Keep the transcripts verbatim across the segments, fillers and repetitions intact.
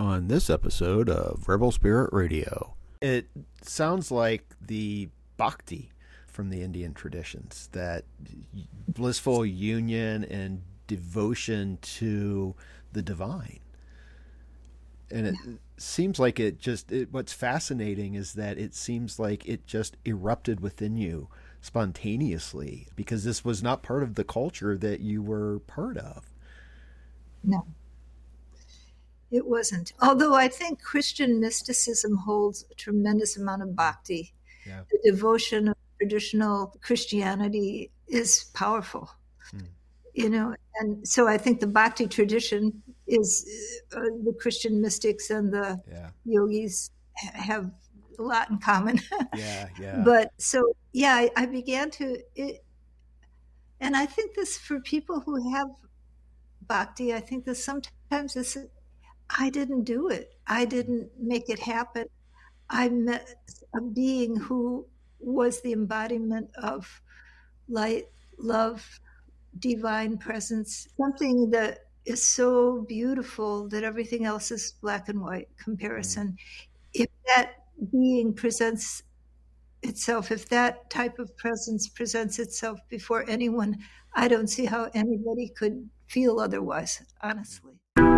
on this episode of Rebel Spirit Radio. It sounds like the bhakti from the Indian traditions, that blissful union and devotion to the divine. And it seems like it just, it, what's fascinating is that it seems like it just erupted within you spontaneously, because this was not part of the culture that you were part of. No, it wasn't. Although I think Christian mysticism holds a tremendous amount of bhakti. Yeah. The devotion of traditional Christianity is powerful. Hmm. You know, and so I think the bhakti tradition is uh, the Christian mystics and the yeah. yogis have a lot in common. yeah, yeah. But so, yeah, I, I began to, it, and I think this for people who have bhakti, I think that sometimes this, I didn't do it. I didn't make it happen. I met a being who was the embodiment of light, love, divine presence, something that is so beautiful that everything else is black and white comparison. Mm. If that being presents itself, if that type of presence presents itself before anyone, I don't see how anybody could feel otherwise, honestly.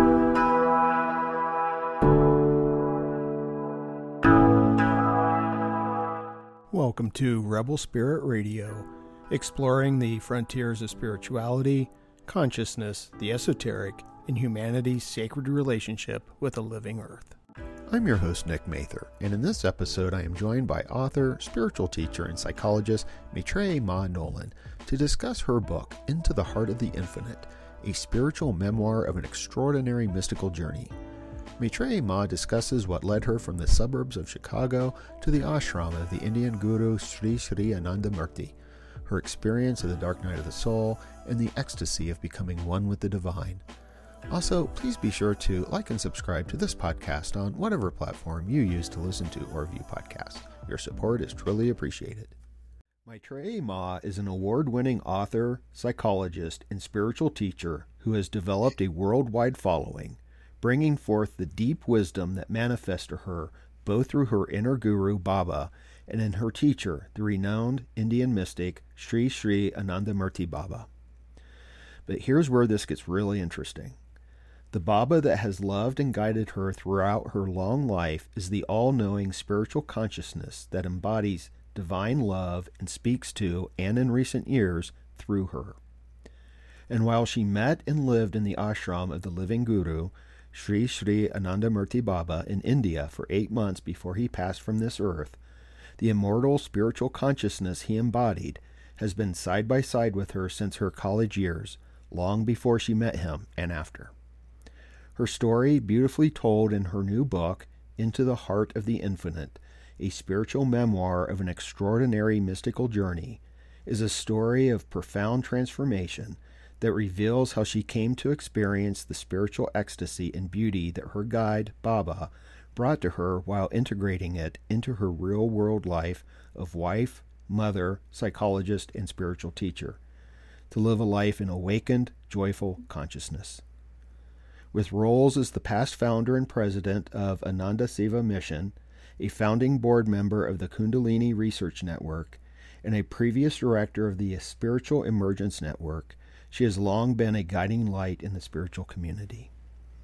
Welcome to Rebel Spirit Radio, exploring the frontiers of spirituality, consciousness, the esoteric, and humanity's sacred relationship with the living earth. I'm your host, Nick Mather, and in this episode I am joined by author, spiritual teacher, and psychologist Maitreyi Ma Nolan to discuss her book, Into the Heart of the Infinite, a spiritual memoir of an extraordinary mystical journey. Maitreyi Ma discusses what led her from the suburbs of Chicago to the ashram of the Indian guru Sri Sri Anandamurti, her experience of the dark night of the soul, and the ecstasy of becoming one with the divine. Also, please be sure to like and subscribe to this podcast on whatever platform you use to listen to or view podcasts. Your support is truly appreciated. Maitreyi Ma is an award-winning author, psychologist, and spiritual teacher who has developed a worldwide following, bringing forth the deep wisdom that manifests to her both through her inner guru, Baba, and in her teacher, the renowned Indian mystic, Sri Sri Anandamurti Baba. But here's where this gets really interesting. The Baba that has loved and guided her throughout her long life is the all-knowing spiritual consciousness that embodies divine love and speaks to, and in recent years, through her. And while she met and lived in the ashram of the living guru, Sri Sri Anandamurti Baba, in India for eight months before he passed from this earth, the immortal spiritual consciousness he embodied has been side by side with her since her college years, long before she met him and after. Her story, beautifully told in her new book, Into the Heart of the Infinite, a spiritual memoir of an extraordinary mystical journey, is a story of profound transformation that reveals how she came to experience the spiritual ecstasy and beauty that her guide, Baba, brought to her while integrating it into her real-world life of wife, mother, psychologist, and spiritual teacher, to live a life in awakened, joyful consciousness. With roles as the past founder and president of Ananda Seva Mission, a founding board member of the Kundalini Research Network, and a previous director of the Spiritual Emergence Network, she has long been a guiding light in the spiritual community.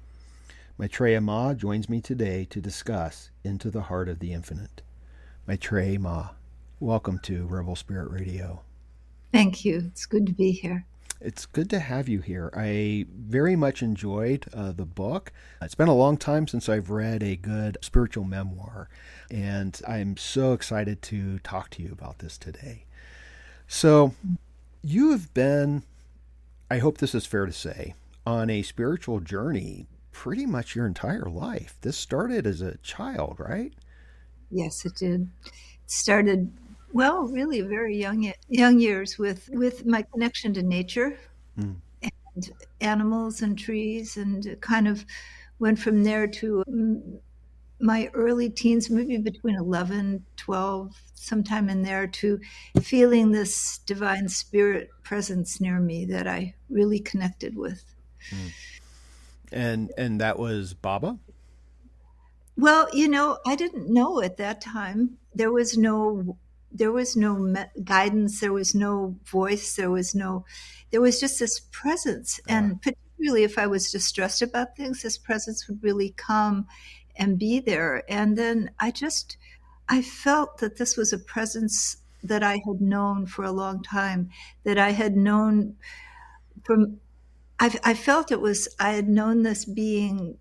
Maitreyi Ma joins me today to discuss Into the Heart of the Infinite. Maitreyi Ma, welcome to Rebel Spirit Radio. Thank you. It's good to be here. It's good to have you here. I very much enjoyed uh, the book. It's been a long time since I've read a good spiritual memoir, and I'm so excited to talk to you about this today. So, you have been, I hope this is fair to say, on a spiritual journey pretty much your entire life. This started as a child, right? Yes, it did. It started, well, really very young young years with, with my connection to nature mm. and animals and trees, and kind of went from there to my early teens, maybe between eleven, twelve, sometime in there, to feeling this divine spirit presence near me that I really connected with. Mm. And and that was Baba? Well, you know, I didn't know at that time. There was no, there was no me- guidance. There was no voice. There was no, there was just this presence. Uh, And particularly if I was distressed about things, this presence would really come and be there. And then I just, I felt that this was a presence that I had known for a long time, that I had known from, I, I felt it was, I had known this being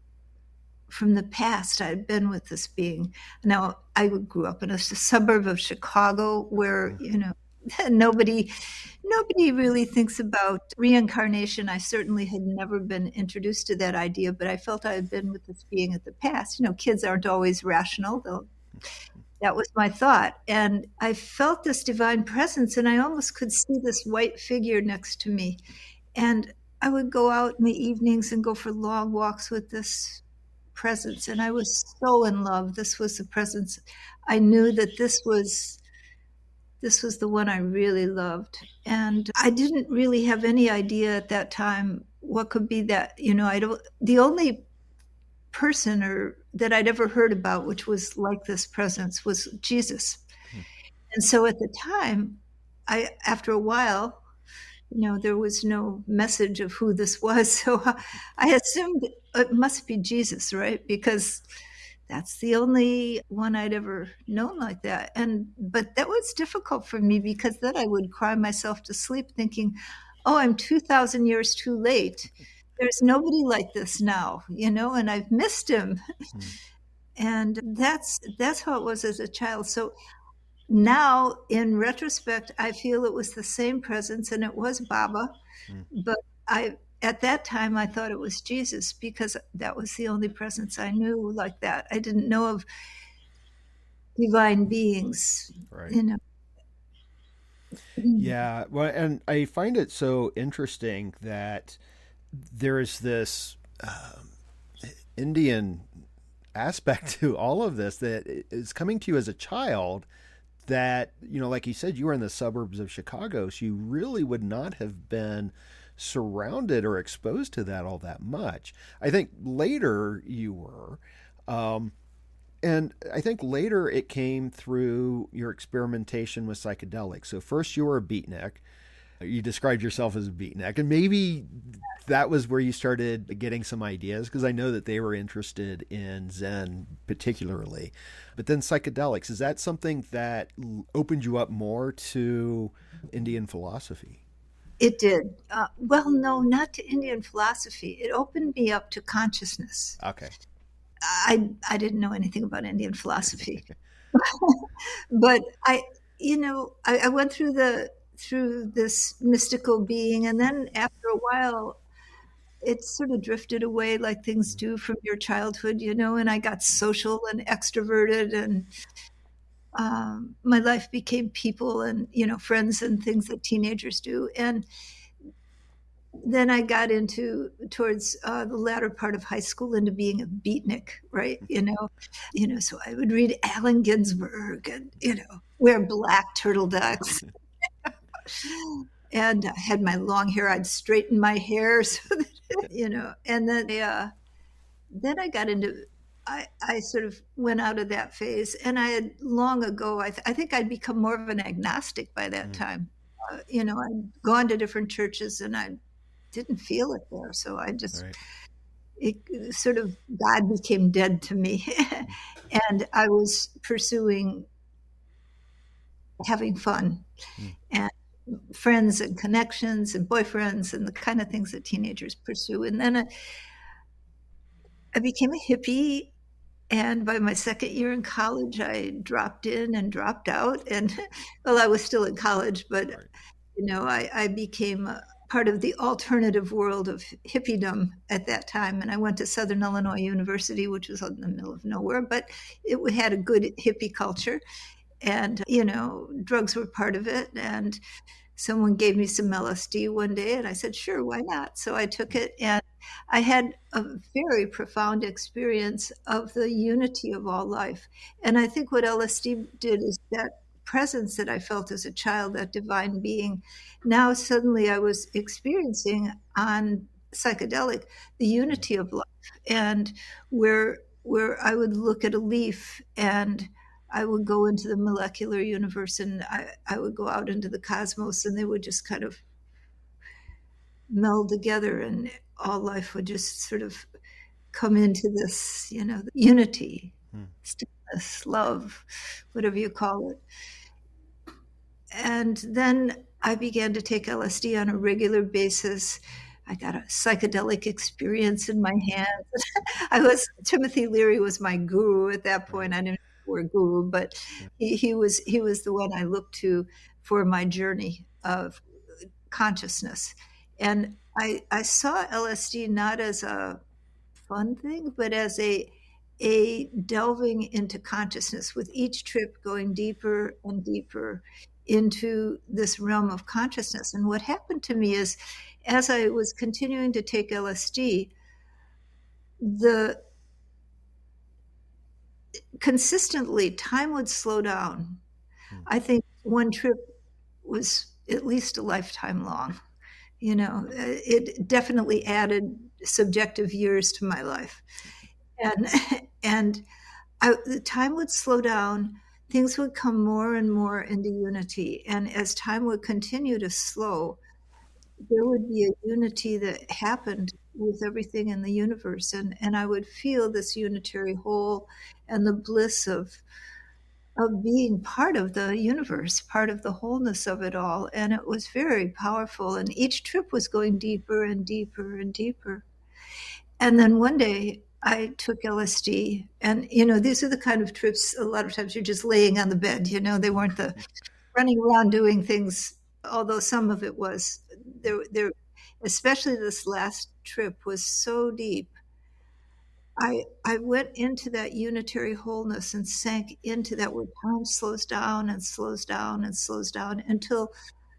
from the past. I'd been with this being. Now, I grew up in a suburb of Chicago where, you know, nobody nobody really thinks about reincarnation. I certainly had never been introduced to that idea, but I felt I had been with this being at the past. You know, kids aren't always rational, though. That was my thought. And I felt this divine presence, and I almost could see this white figure next to me. And I would go out in the evenings and go for long walks with this presence, and I was so in love. This was the presence. I knew that this was this was the one I really loved, and I didn't really have any idea at that time what could be that. You know, I don't. The only person or that I'd ever heard about, which was like this presence, was Jesus. Hmm. And so at the time, I after a while, you know, there was no message of who this was. So I assumed it must be Jesus, right? Because that's the only one I'd ever known like that. And, but that was difficult for me because then I would cry myself to sleep thinking, oh, I'm two thousand years too late. There's nobody like this now, you know, and I've missed him. Mm. And that's, that's how it was as a child. So now, in retrospect, I feel it was the same presence, and it was Baba. Mm. But I, at that time, I thought it was Jesus because that was the only presence I knew like that. I didn't know of divine beings, right. You know. Yeah, well, and I find it so interesting that there is this um, Indian aspect to all of this that is coming to you as a child. That, you know, like you said, you were in the suburbs of Chicago, so you really would not have been surrounded or exposed to that all that much. I think later you were, um, and I think later it came through your experimentation with psychedelics. So first you were a beatnik. You described yourself as a beatnik, and maybe that was where you started getting some ideas, because I know that they were interested in Zen particularly. But then psychedelics, is that something that opened you up more to Indian philosophy? It did. Uh, well, no, not to Indian philosophy. It opened me up to consciousness. Okay. I I didn't know anything about Indian philosophy, but I, you know, I, I went through the through this mystical being, and then after a while, it sort of drifted away like things do from your childhood, you know, and I got social and extroverted, and um, my life became people and, you know, friends and things that teenagers do. And then I got into, towards uh, the latter part of high school, into being a beatnik, right? You know, you know, so I would read Allen Ginsberg and, you know, wear black turtle ducks. And I had my long hair. I'd straighten my hair so that, you know, and then, uh, then I got into, I, I sort of went out of that phase, and I had long ago, I, th- I think I'd become more of an agnostic by that mm. time. Uh, you know, I'd gone to different churches and I didn't feel it there. So I just, right. it sort of, God became dead to me. And I was pursuing having fun mm. and friends and connections and boyfriends and the kind of things that teenagers pursue. And then I, I became a hippie. And by my second year in college, I dropped in and dropped out. And well, I was still in college, but, right. you know, I, I became a part of the alternative world of hippiedom at that time. And I went to Southern Illinois University, which was in the middle of nowhere, but it had a good hippie culture. And, you know, drugs were part of it. And someone gave me some L S D one day, and I said, sure, why not? So I took it, and I had a very profound experience of the unity of all life. And I think what L S D did is that presence that I felt as a child, that divine being, now suddenly I was experiencing on psychedelic, the unity of life. And where where I would look at a leaf and I would go into the molecular universe, and I, I would go out into the cosmos, and they would just kind of meld together, and all life would just sort of come into this, you know, unity, hmm. stillness, love, whatever you call it. And then I began to take L S D on a regular basis. I got a psychedelic experience in my hands. I was Timothy Leary was my guru at that point. I didn't know the word guru, but he, he was he was the one I looked to for my journey of consciousness. And I I saw L S D not as a fun thing, but as a a delving into consciousness, with each trip going deeper and deeper into this realm of consciousness. And what happened to me is, as I was continuing to take L S D, the consistently time would slow down. Hmm. I think one trip was at least a lifetime long. You know, it definitely added subjective years to my life. And and I, the time would slow down. Things would come more and more into unity. And as time would continue to slow, there would be a unity that happened with everything in the universe. And, and I would feel this unitary whole and the bliss of, of being part of the universe, part of the wholeness of it all. And it was very powerful. And each trip was going deeper and deeper and deeper. And then one day, I took L S D, and, you know, these are the kind of trips, a lot of times you're just laying on the bed, you know, they weren't the running around doing things, although some of it was. There, there, especially this last trip was so deep. I I went into that unitary wholeness and sank into that, where time slows down and slows down and slows down until,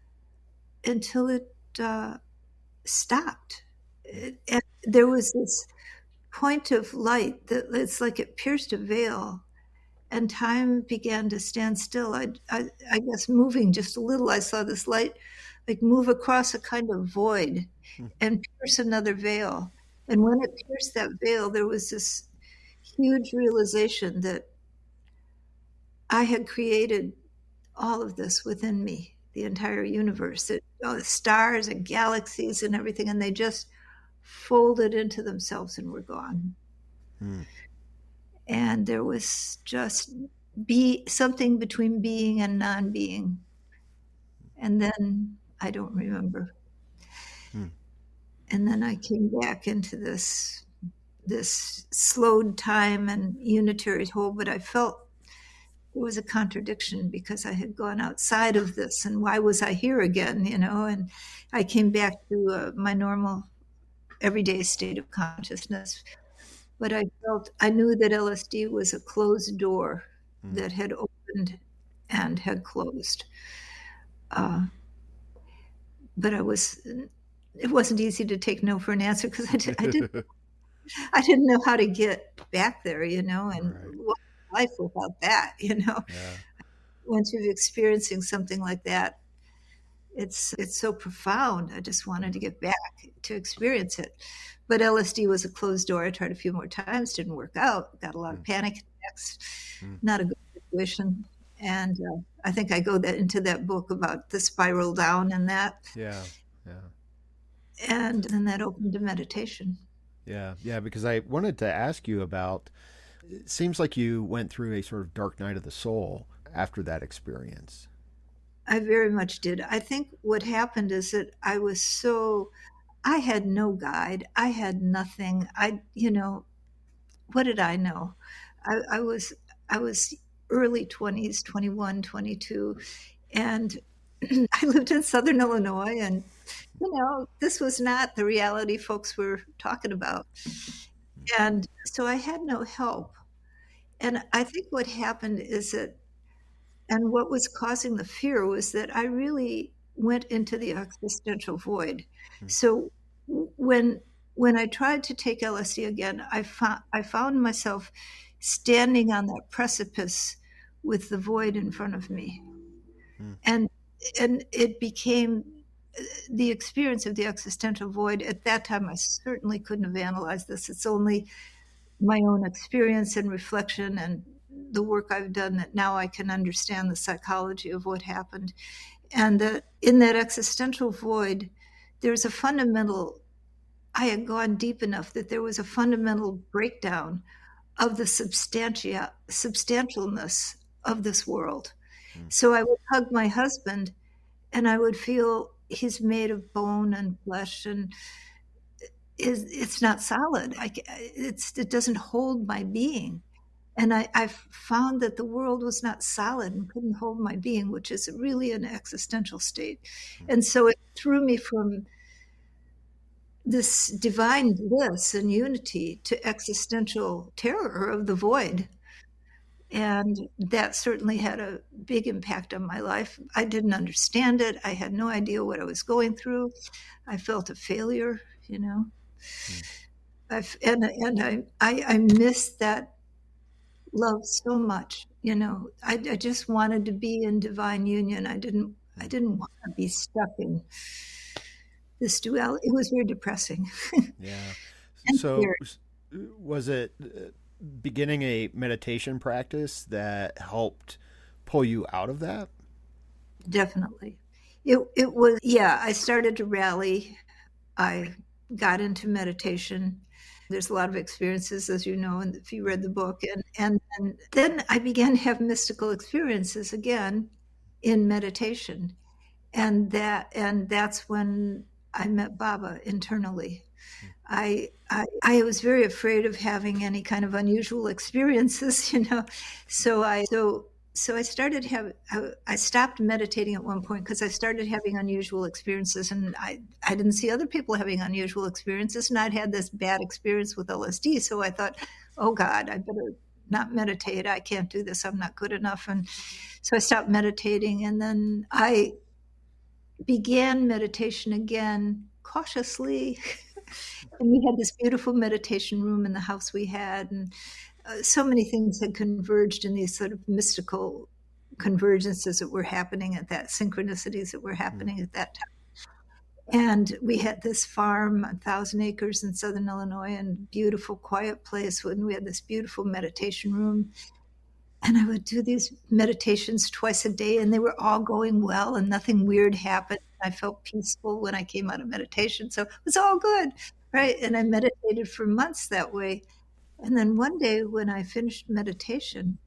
until it uh, stopped. It, and there was this point of light that it's like it pierced a veil, and time began to stand still. I, I, I guess moving just a little, I saw this light like move across a kind of void hmm. and pierce another veil. And when it pierced that veil, there was this huge realization that I had created all of this within me, the entire universe, it, all the stars and galaxies and everything, and they just folded into themselves and were gone. Hmm. And there was just be something between being and non-being. And then I don't remember. Hmm. And then I came back into this this slowed time and unitary whole, but I felt there was a contradiction because I had gone outside of this, and why was I here again, you know? And I came back to uh, my normal everyday state of consciousness. But I felt, I knew that L S D was a closed door mm. that had opened and had closed. Uh, but I was, it wasn't easy to take no for an answer, because I, did, I didn't, I didn't know how to get back there, you know, and right. what life without that, you know. Yeah. Once you're experiencing something like that, It's it's so profound. I just wanted to get back to experience it. But L S D was a closed door. I tried a few more times, didn't work out. Got a lot of panic attacks. Mm. Not a good situation. And uh, I think I go that into that book about the spiral down and that. Yeah, yeah. And then that opened to meditation. Yeah, yeah. Because I wanted to ask you about. It seems like you went through a sort of dark night of the soul after that experience. I very much did. I think what happened is that I was so, I had no guide. I had nothing. I, you know, what did I know? I, I was, I was early twenties, twenty-one, twenty-two, and I lived in Southern Illinois, and, you know, this was not the reality folks were talking about. And so I had no help. And I think what happened is that, and what was causing the fear was that I really went into the existential void. Mm. So when when I tried to take L S D again, I found I found myself standing on that precipice with the void in front of me, mm. and and it became the experience of the existential void. At that time, I certainly couldn't have analyzed this. It's only my own experience and reflection and the work I've done that now I can understand the psychology of what happened. And that in that existential void, there's a fundamental, I had gone deep enough that there was a fundamental breakdown of the substantia, substantialness of this world. Mm. So I would hug my husband and I would feel he's made of bone and flesh and is it's not solid. I, it's, it doesn't hold my being. And I, I found that the world was not solid and couldn't hold my being, which is really an existential state. And so it threw me from this divine bliss and unity to existential terror of the void. And that certainly had a big impact on my life. I didn't understand it. I had no idea what I was going through. I felt a failure, you know. Mm. I've, and and I, I, I missed that love so much, you know. I, I just wanted to be in divine union. I didn't I didn't want to be stuck in this duality. It was very depressing. Yeah. So scary. Was it beginning a meditation practice that helped pull you out of that? Definitely. It it was, yeah, I started to rally. I got into meditation. There's a lot of experiences, as you know, and if you read the book. And, and, and then I began to have mystical experiences again in meditation. And that and that's when I met Baba internally. I, I I was very afraid of having any kind of unusual experiences, you know. So I so so I started have I, I stopped meditating at one point because I started having unusual experiences, and I I didn't see other people having unusual experiences, and I'd had this bad experience with L S D. So I thought, oh God, I better not meditate. I can't do this. I'm not good enough. And so I stopped meditating, and then I began meditation again cautiously. And we had this beautiful meditation room in the house we had, and uh, so many things had converged in these sort of mystical convergences that were happening at that, synchronicities that were happening at that time. And we had this farm, a thousand acres in southern Illinois, and beautiful, quiet place. And we had this beautiful meditation room. And I would do these meditations twice a day, and they were all going well, and nothing weird happened. I felt peaceful when I came out of meditation. So it was all good, right? And I meditated for months that way. And then one day when I finished meditation,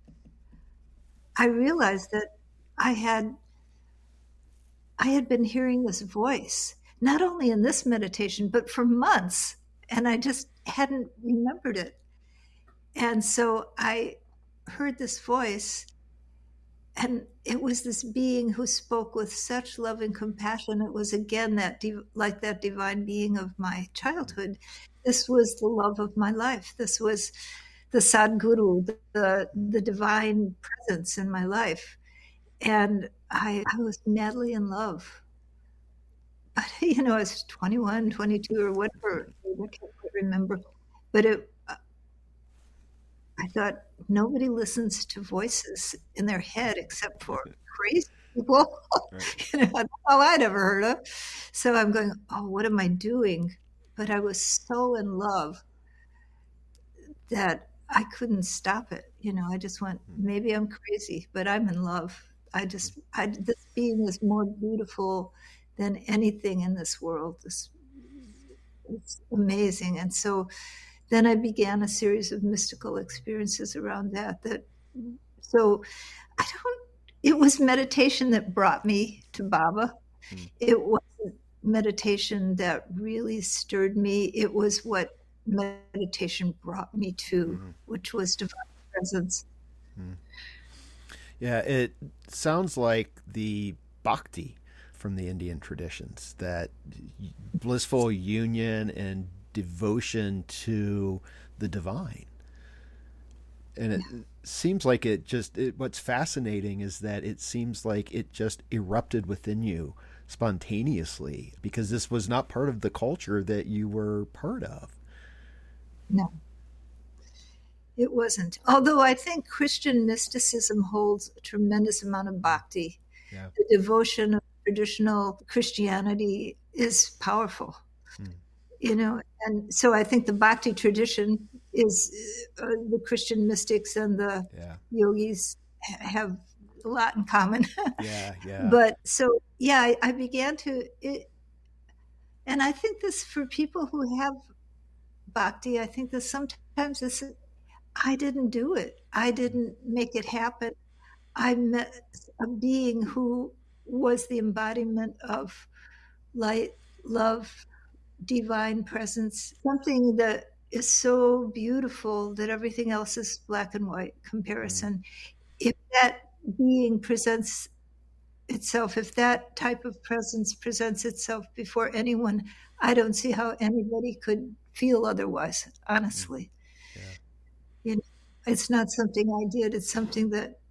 I realized that I had I had been hearing this voice, not only in this meditation, but for months. And I just hadn't remembered it. And so I heard this voice, and it was this being who spoke with such love and compassion. It was again that div- like that divine being of my childhood. This was the love of my life. This was the Sadguru, the, the, the divine presence in my life. And I, I was madly in love. But, you know, I was twenty-one, twenty-two or whatever. I can't quite remember. But it, I thought, nobody listens to voices in their head except for crazy people. Right. You know, that's all I'd ever heard of. So I'm going, oh, what am I doing? But I was so in love that I couldn't stop it. You know, I just went, maybe I'm crazy, but I'm in love. I just, I, this being is more beautiful than anything in this world. This, it's amazing. And so then I began a series of mystical experiences around that. That so I don't. It was meditation that brought me to Baba. Mm. It wasn't meditation that really stirred me. It was what meditation brought me to, mm. which was divine presence. Mm. Yeah, it sounds like the bhakti from the Indian traditions, that blissful union and devotion to the divine. And it yeah. seems like it just, it, what's fascinating is that it seems like it just erupted within you spontaneously, because this was not part of the culture that you were part of. No, it wasn't. Although I think Christian mysticism holds a tremendous amount of bhakti. Yeah. The devotion of traditional Christianity is powerful. Hmm. You know, and so I think the bhakti tradition is uh, the Christian mystics and the Yeah. yogis have a lot in common. Yeah, yeah. But so, yeah, I, I began to, it, and I think this for people who have bhakti, I think that sometimes this, I didn't do it. I didn't make it happen. I met a being who was the embodiment of light, love, divine presence, something that is so beautiful that everything else is black and white comparison. Mm. If that being presents itself, if that type of presence presents itself before anyone, I don't see how anybody could feel otherwise, honestly. Yeah. You know, it's not something I did, it's something that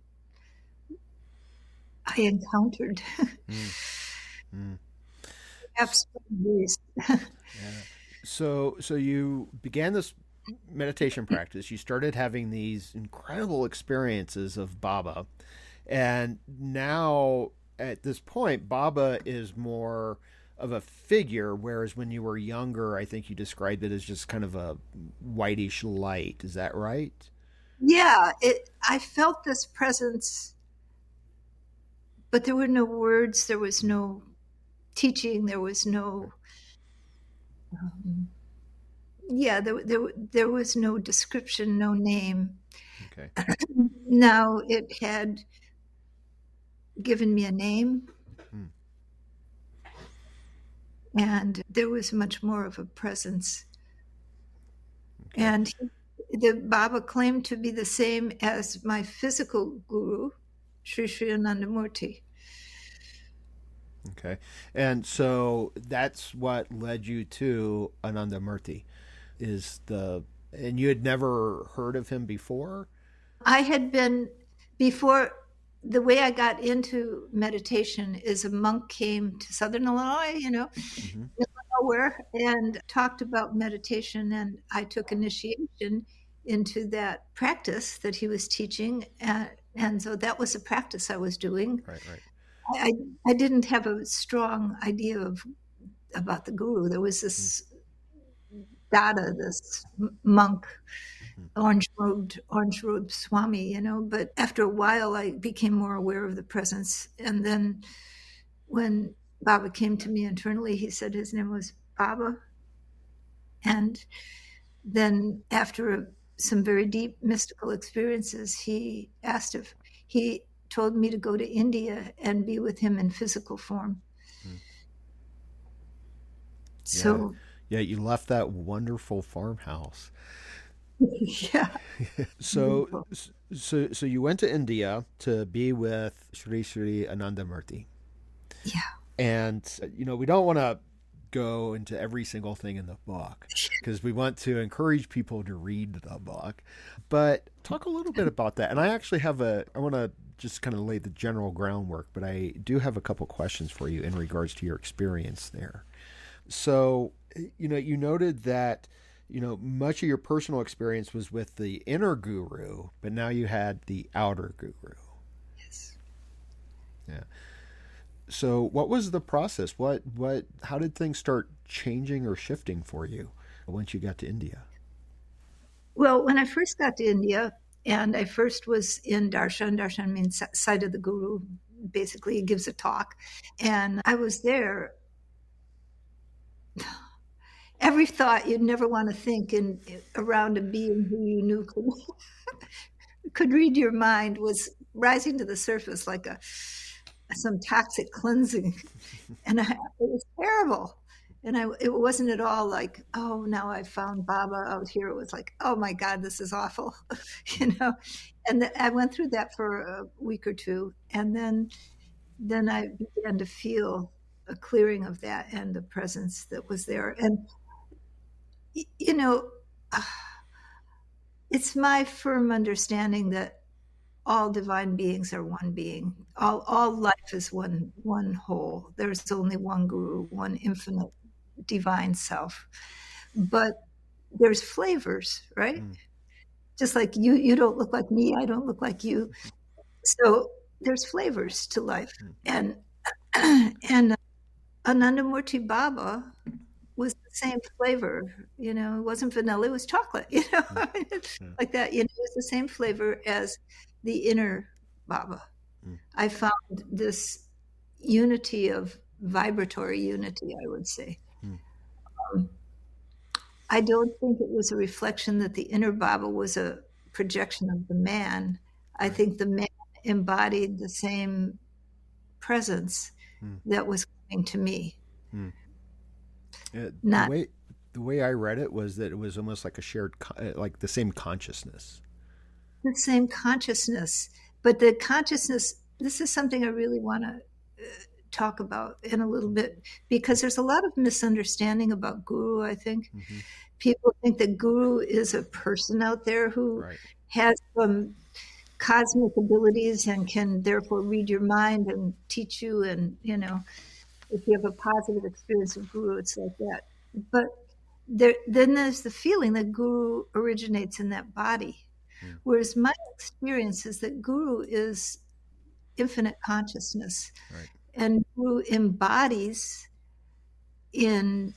I encountered. Mm. Mm. Absolutely. Yeah. So, so you began this meditation practice. You started having these incredible experiences of Baba, and now at this point, Baba is more of a figure, whereas when you were younger, I think you described it as just kind of a whitish light. Is that right? Yeah, it. I felt this presence, but there were no words. There was no teaching. There was no. Um, yeah, there, there there was no description, no name. Okay. Now it had given me a name. Hmm. And there was much more of a presence. Okay. And the Baba claimed to be the same as my physical guru, Sri Sri Anandamurti. Okay. And so that's what led you to Anandamurti, is the, and you had never heard of him before? I had been, before, the way I got into meditation is a monk came to Southern Illinois, you know, mm-hmm. nowhere, and talked about meditation, and I took initiation into that practice that he was teaching, and, and so that was a practice I was doing. Right, right. I, I didn't have a strong idea of about the guru. There was this mm. Dada, this monk, mm-hmm. orange-robed, orange-robed Swami, you know. But after a while, I became more aware of the presence. And then when Baba came to me internally, he said his name was Baba. And then after a, some very deep mystical experiences, he asked if he told me to go to India and be with him in physical form. Hmm. So, yeah. yeah, you left that wonderful farmhouse. Yeah. so, so, so you went to India to be with Sri Sri Anandamurti. Yeah. And you know, we don't want to go into every single thing in the book because we want to encourage people to read the book. But talk a little bit about that. And I actually have a, I want to just kind of lay the general groundwork, but I do have a couple questions for you in regards to your experience there. So, you know, you noted that, you know, much of your personal experience was with the inner guru, but now you had the outer guru. Yes. Yeah. So what was the process? What, what, how did things start changing or shifting for you once you got to India? Well, when I first got to India, and I first was in darshan. Darshan means sight of the guru. Basically, he gives a talk. And I was there. Every thought you'd never want to think in around a being who you knew could, could read your mind was rising to the surface like a some toxic cleansing. And I, it was terrible. And I, it wasn't at all like, oh, now I found Baba out here. It was like, oh my God, this is awful, you know. And the, I went through that for a week or two, and then, then I began to feel a clearing of that and the presence that was there. And you know, it's my firm understanding that all divine beings are one being. All all life is one one whole. There's only one guru, one infinite divine self. But there's flavors, right? Mm. Just like you you don't look like me, I don't look like you. So there's flavors to life. Mm. And and Anandamurti Baba was the same flavor. You know, it wasn't vanilla, it was chocolate, you know, Mm. like that. You know, it was the same flavor as the inner Baba. Mm. I found this unity of vibratory unity, I would say. Mm. Um, I don't think it was a reflection that the inner Baba was a projection of the man. I Right. think the man embodied the same presence Mm. that was coming to me. Mm. Uh, the Not way the way I read it was that it was almost like a shared, co- uh, like the same consciousness. the same consciousness, but the consciousness, this is something I really want to uh, talk about in a little bit, because there's a lot of misunderstanding about guru, I think. Mm-hmm. People think that guru is a person out there who Right. has some cosmic abilities and can therefore read your mind and teach you, and you know, if you have a positive experience of guru, it's like that. But there, then there's the feeling that guru originates in that body. Mm. Whereas my experience is that guru is infinite consciousness. Right. And guru embodies in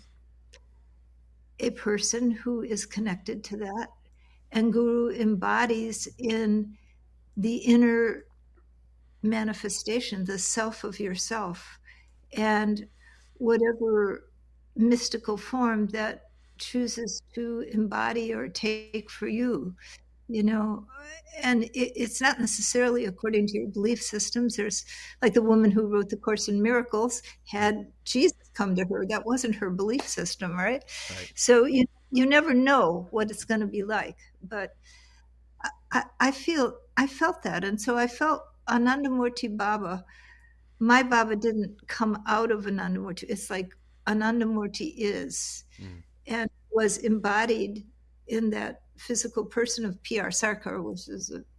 a person who is connected to that. And guru embodies in the inner manifestation, the self of yourself, and whatever mystical form that chooses to embody or take for you, you know. And it, it's not necessarily according to your belief systems. There's like the woman who wrote the Course in Miracles had Jesus come to her. That wasn't her belief system, right? Right. So you you never know what it's going to be like. But I, I feel I felt that, and so I felt Anandamurti Baba. My Baba didn't come out of Anandamurti. It's like Anandamurti is, Mm. and was embodied in that physical person of P R Sarkar, which is a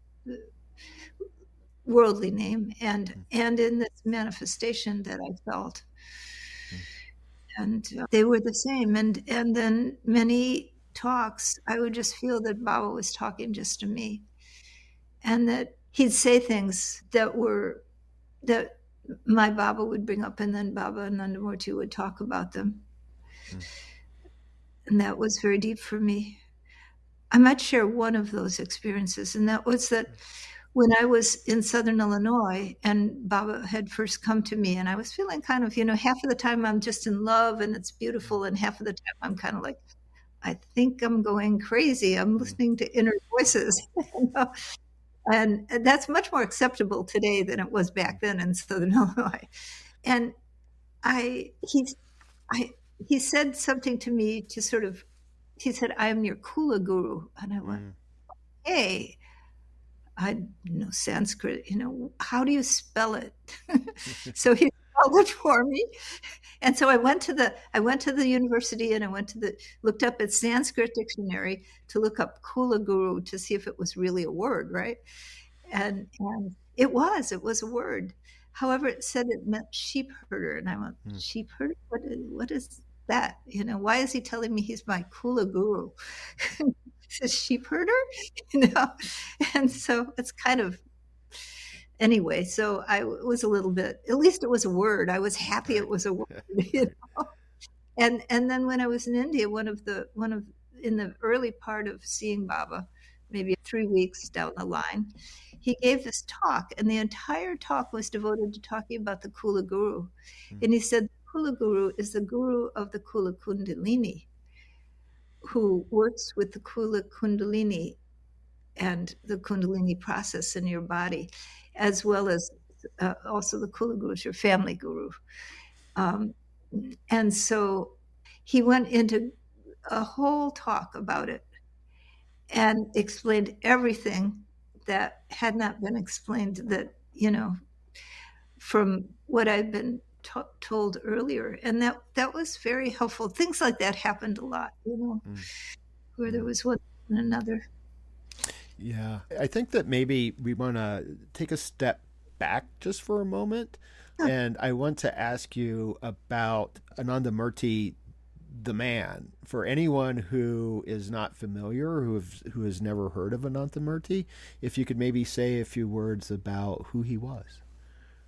worldly name, and Mm. and in this manifestation that I felt. Mm. And uh, they were the same. And and then many talks, I would just feel that Baba was talking just to me, and that he'd say things that were that my Baba would bring up, and then Baba Anandamurti would talk about them. Mm. And that was very deep for me. I might share one of those experiences, and that was that when I was in Southern Illinois and Baba had first come to me, and I was feeling kind of, you know, half of the time I'm just in love and it's beautiful, and half of the time I'm kind of like, I think I'm going crazy. I'm listening to inner voices. You know? And that's much more acceptable today than it was back then in Southern Illinois. And I, he's, I, he said something to me to sort of, he said, I am your Kula Guru. And I went, Mm. hey, I know Sanskrit, you know, how do you spell it? So he spelled it for me. And so I went to the, I went to the university and I went to the, looked up at Sanskrit dictionary to look up Kula Guru to see if it was really a word, right? And, and it was, it was a word. However, it said it meant sheep herder. And I went, Mm. sheep herder? What is, what is that? You know, why is he telling me he's my Kula Guru? A sheep herder, you know. And so it's kind of, anyway, so I was a little bit, at least it was a word. I was happy Right. it was a word, you know. And and then when I was in India, one of the one of in the early part of seeing Baba, maybe three weeks down the line, he gave this talk, and the entire talk was devoted to talking about the Kula Guru. Mm. And he said the Kula Guru is the guru of the Kula Kundalini, who works with the Kula Kundalini and the Kundalini process in your body, as well as uh, also the Kula Guru is your family guru. Um, and so he went into a whole talk about it and explained everything that had not been explained, that, you know, from what I've been t- told earlier. And that, that was very helpful. Things like that happened a lot, you know, Mm. where there was one and another. Yeah. I think that maybe we want to take a step back just for a moment. Oh. And I want to ask you about Anandamurti, the man. For anyone who is not familiar, who have, who has never heard of Anandamurti, if you could maybe say a few words about who he was.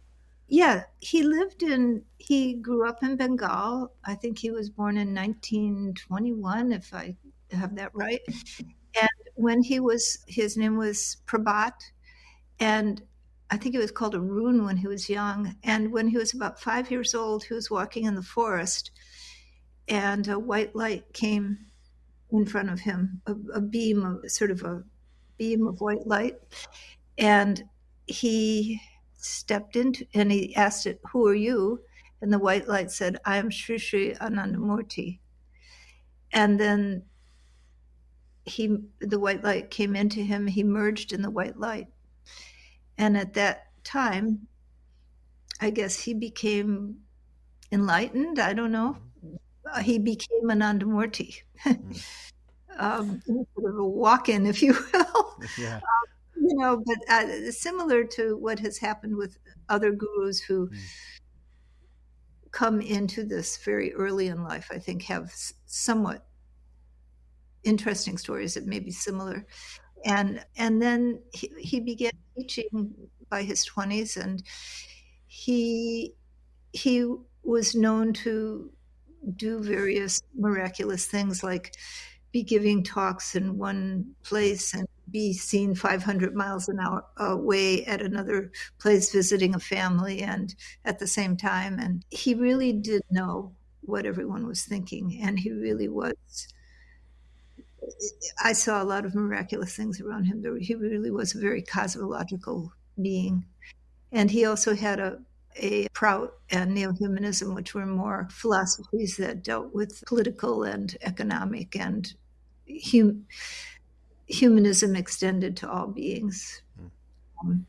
yeah, he lived in, he grew up in Bengal. I think he was born in nineteen twenty-one, if I have that right. And when he was, his name was Prabhat, and I think he was called Arun when he was young. And when he was about five years old, he was walking in the forest, and a white light came in front of him, a, a beam, of, sort of a beam of white light. And he stepped into, and he asked it, "Who are you?" And the white light said, "I am Sri Sri Anandamurti." And then he, the white light came into him. He merged in the white light. And at that time, I guess he became enlightened. I don't know. Uh, he became Anandamurti. Mm. um, sort of a walk-in, if you will. Yeah. Um, you know, but uh, similar to what has happened with other gurus who mm. come into this very early in life, I think have somewhat interesting stories that may be similar. And and then he, he began teaching by his twenties, and he he was known to do various miraculous things, like be giving talks in one place and be seen five hundred miles an hour away at another place visiting a family and at the same time. And he really did know what everyone was thinking, and he really was. I saw a lot of miraculous things around him. He really was a very cosmological being. And he also had a, a Prout and neo-humanism, which were more philosophies that dealt with political and economic, and hum, humanism extended to all beings. Mm. Um,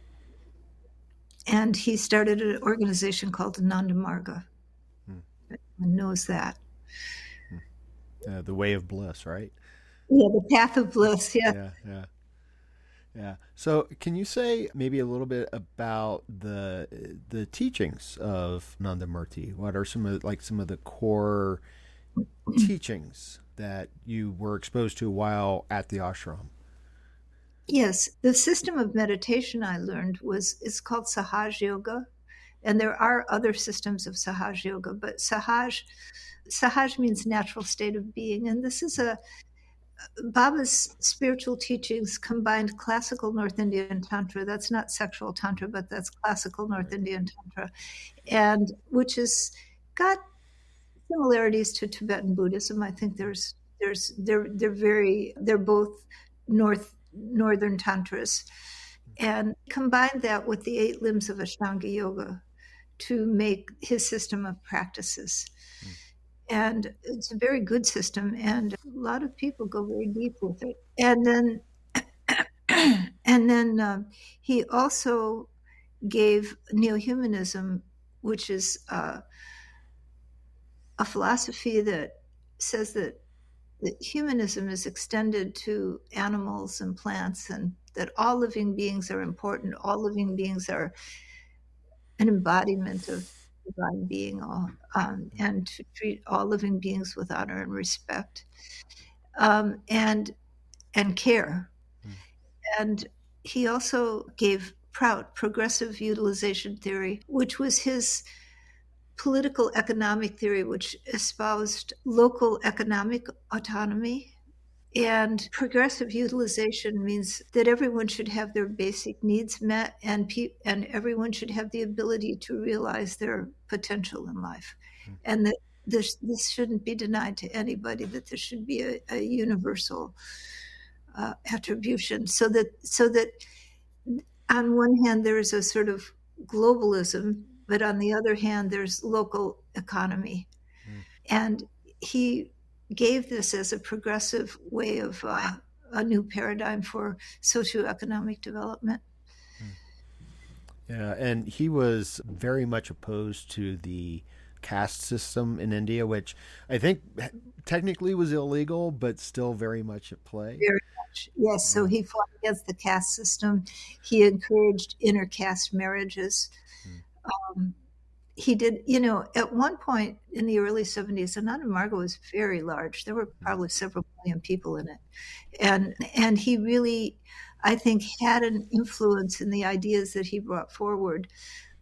and he started an organization called Ananda Marga. Mm. Everyone knows that. Uh, the way of bliss, right? Yeah, the path of bliss. Yeah. Yeah, yeah, yeah. So, can you say maybe a little bit about the the teachings of Nandamurti? What are some of like some of the core teachings that you were exposed to while at the ashram? Yes, the system of meditation I learned was is called Sahaj Yoga, and there are other systems of Sahaj Yoga, but Sahaj Sahaj means natural state of being, and this is a Baba's spiritual teachings combined classical North Indian Tantra. That's not sexual Tantra, but that's classical North Indian Tantra, and which has got similarities to Tibetan Buddhism. I think there's there's they're they're very they're both North Northern Tantras, and combined that with the eight limbs of Ashtanga Yoga to make his system of practices. Mm. And it's a very good system, and a lot of people go very deep with it. And then, and then um, he also gave neo-humanism, which is uh, a philosophy that says that, that humanism is extended to animals and plants, and that all living beings are important. All living beings are an embodiment of divine being, all, um, and to treat all living beings with honor and respect, um, and and care. Mm. And he also gave Prout progressive utilization theory, which was his political economic theory, which espoused local economic autonomy. And progressive utilization means that everyone should have their basic needs met, and pe- and everyone should have the ability to realize their potential in life. Mm. And that this this shouldn't be denied to anybody, that there should be a, a universal uh, attribution. So that so that on one hand there is a sort of globalism, but on the other hand there's local economy. Mm. And he gave this as a progressive way of uh, a new paradigm for socioeconomic development. Yeah, and he was very much opposed to the caste system in India, which I think technically was illegal, but still very much at play. Very much, yes. So he fought against the caste system. He encouraged inter-caste marriages. Hmm. Um, He did, you know, at one point in the early seventies, Ananda Marga was very large. There were probably several million people in it. And and he really, I think, had an influence in the ideas that he brought forward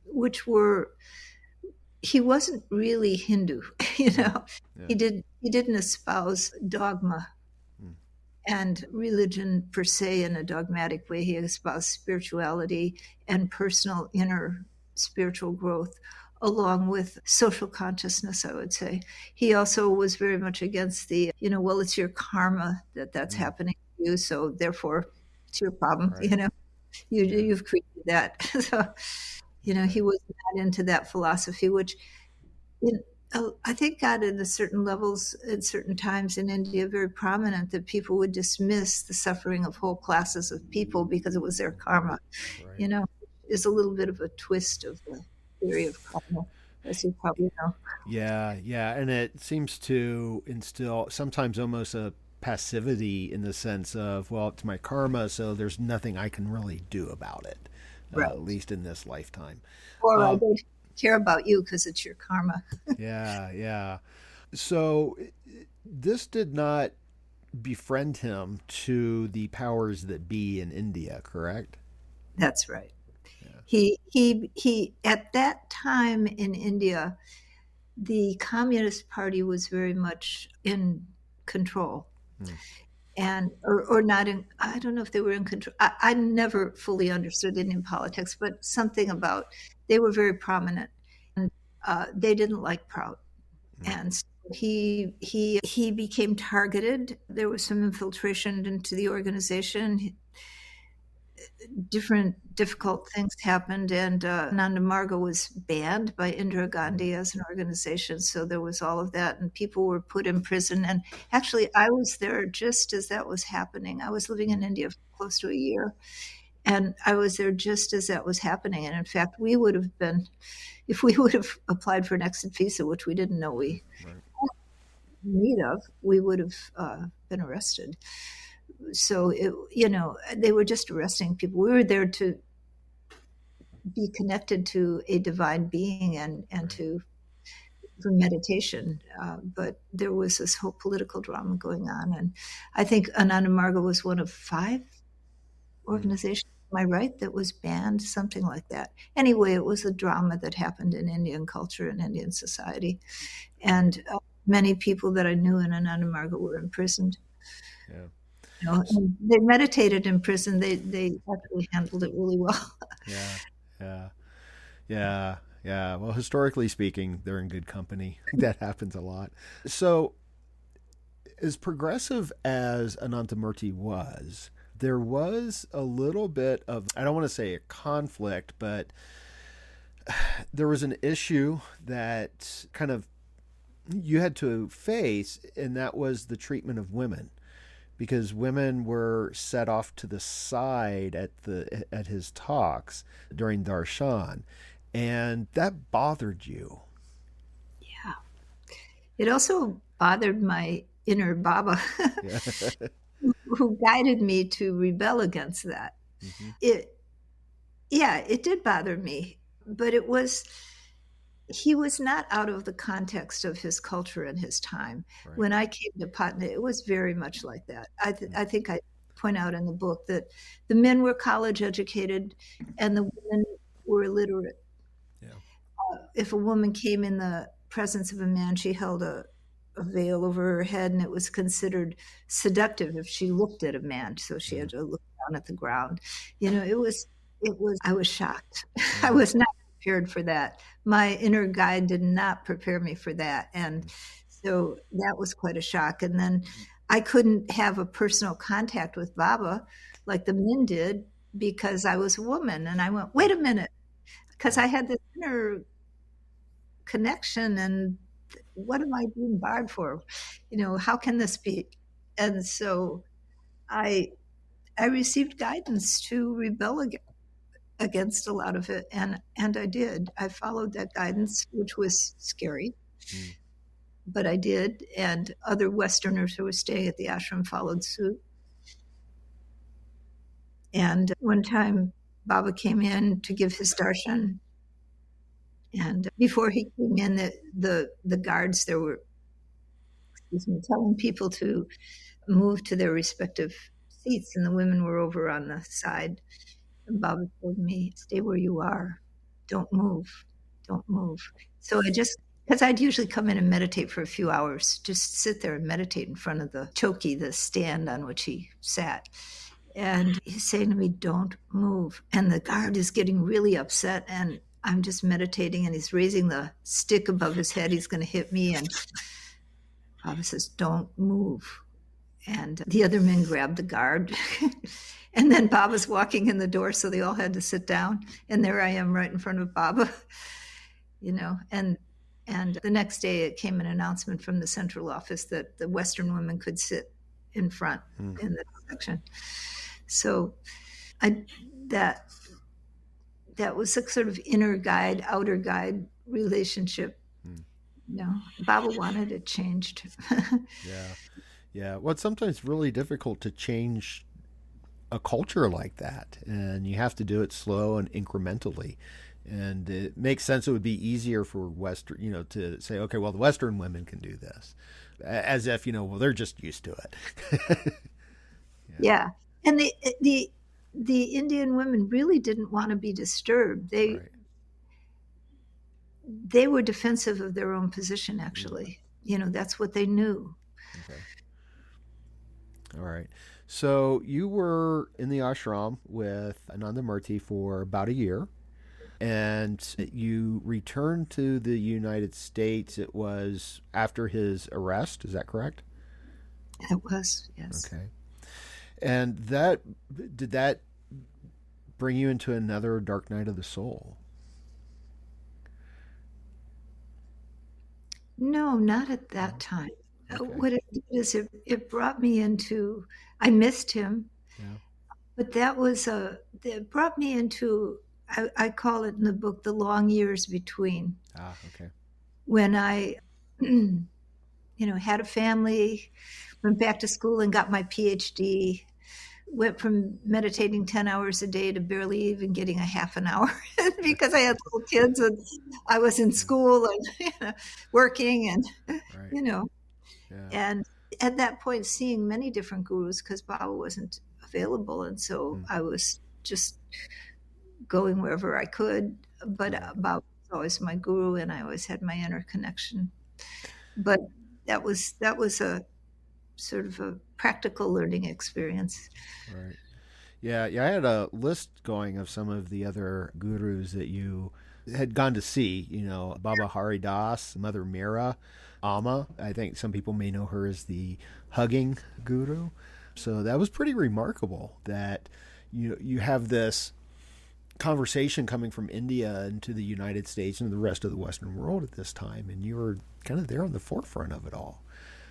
which were, he wasn't really Hindu, you know. Yeah. He did he didn't espouse dogma Mm. and religion per se in a dogmatic way. He espoused spirituality and personal inner spiritual growth, along with social consciousness, I would say. He also was very much against the, you know, well, it's your karma that that's Mm. happening to you, so therefore it's your problem, Right. you know. You, Yeah. You've created that. So, you know, he was not into that philosophy, which in, uh, I think got at a certain levels at certain times in India very prominent, that people would dismiss the suffering of whole classes of people because it was their karma. Right. You know, is a little bit of a twist of the theory of karma, as you probably know. Yeah, yeah, and it seems to instill sometimes almost a passivity in the sense of, well, it's my karma, so there's nothing I can really do about it, uh, Right. at least in this lifetime. Or I Um, don't care about you because it's your karma. yeah, yeah. So this did not befriend him to the powers that be in India, correct? That's right. Yeah. He he he. At that time in India, the Communist Party was very much in control. Hmm. And or, or not in, I don't know if they were in control. I, I never fully understood Indian politics, but something about, they were very prominent, and uh, they didn't like Prout. Hmm. And so he he he became targeted. There was some infiltration into the organization. Different difficult things happened, and uh, Nanda Marga was banned by Indira Gandhi as an organization. So there was all of that, and people were put in prison. And actually, I was there just as that was happening. I was living in India for close to a year, and I was there just as that was happening. And in fact, we would have been, if we would have applied for an exit visa, which we didn't know we Right. need of, we would have uh, been arrested. So, it, you know, they were just arresting people. We were there to be connected to a divine being and, and Right. to, for meditation. Uh, but there was this whole political drama going on. And I think Ananda Marga was one of five organizations, am I right, that was banned, something like that. Anyway, it was a drama that happened in Indian culture and Indian society. And uh, many people that I knew in Ananda Marga were imprisoned. Yeah. You know, and they meditated in prison. They they actually handled it really well. Yeah, yeah, yeah, yeah. Well, historically speaking, they're in good company. That happens a lot. So, as progressive as Anantamurti was, there was a little bit of, I don't want to say a conflict, but there was an issue that kind of you had to face, and that was the treatment of women. Because women were set off to the side at the at his talks during darshan, and that bothered you. Yeah. It also bothered my inner Baba, Yeah. who, who guided me to rebel against that. Mm-hmm. It, yeah, it did bother me, but it was, he was not out of the context of his culture and his time. Right. When I came to Patna, it was very much like that. I, th- I think I point out in the book that the men were college educated and the women were illiterate. Yeah. Uh, if a woman came in the presence of a man, she held a, a veil over her head, and it was considered seductive if she looked at a man. So she had to look down at the ground. You know, it was, it was, I was shocked. Yeah. I was not prepared for that. My inner guide did not prepare me for that. And so that was quite a shock. And then I couldn't have a personal contact with Baba like the men did because I was a woman. And I went, wait a minute, because I had this inner connection, and what am I being barred for? You know, how can this be? And so I I received guidance to rebel against against a lot of it, and and I did. I followed that guidance, which was scary, mm. but I did, and other Westerners who were staying at the ashram followed suit. And one time, Baba came in to give his darshan, and before he came in, the the, the guards there were, excuse me, telling people to move to their respective seats, and the women were over on the side. And Baba told me, stay where you are. don't move, don't move. So I just, because I'd usually come in and meditate for a few hours, just sit there and meditate in front of the choki, the stand on which he sat. And he's saying to me, don't move. And the guard is getting really upset. And I'm just meditating, and he's raising the stick above his head. He's going to hit me. And Baba says, don't move. And the other men grabbed the guard. And then Baba's walking in the door, so they all had to sit down. And there I am right in front of Baba, you know. And and the next day it came an announcement from the central office that the Western women could sit in front mm. in the section. So I, that that was a sort of inner guide, outer guide relationship. Mm. You know, Baba wanted it changed. Yeah. Yeah. Well, it's sometimes really difficult to change a culture like that, and you have to do it slow and incrementally. And it makes sense. It would be easier for Western, you know, to say, okay, well, the Western women can do this, as if, you know, well, they're just used to it. yeah. yeah. And the, the, the Indian women really didn't want to be disturbed. They, right. they were defensive of their own position, actually. Mm-hmm. You know, that's what they knew. Okay. All right. So you were in the ashram with Anandamurti for about a year, and you returned to the United States. It was after his arrest. Is that correct? It was, yes. Okay. And that, did that bring you into another dark night of the soul? No, not at that time. Okay. What it did is it, it brought me into, I missed him, yeah. but that was a, it brought me into, I, I call it in the book, the long years between. Ah, okay. When I, you know, had a family, went back to school and got my P H D, went from meditating ten hours a day to barely even getting a half an hour because I had little kids and I was in school and you know, working and, right. you know, yeah. and at that point seeing many different gurus because Baba wasn't available. And so mm. I was just going wherever I could, but yeah. Baba was always my guru and I always had my inner connection. But that was, that was a sort of a practical learning experience. Right. Yeah. Yeah. I had a list going of some of the other gurus that you had gone to see, you know, Baba Hari Das, Mother Mira, Amma. I think some people may know her as the hugging guru. So that was pretty remarkable that you you have this conversation coming from India into the United States and the rest of the Western world at this time. And you were kind of there on the forefront of it all.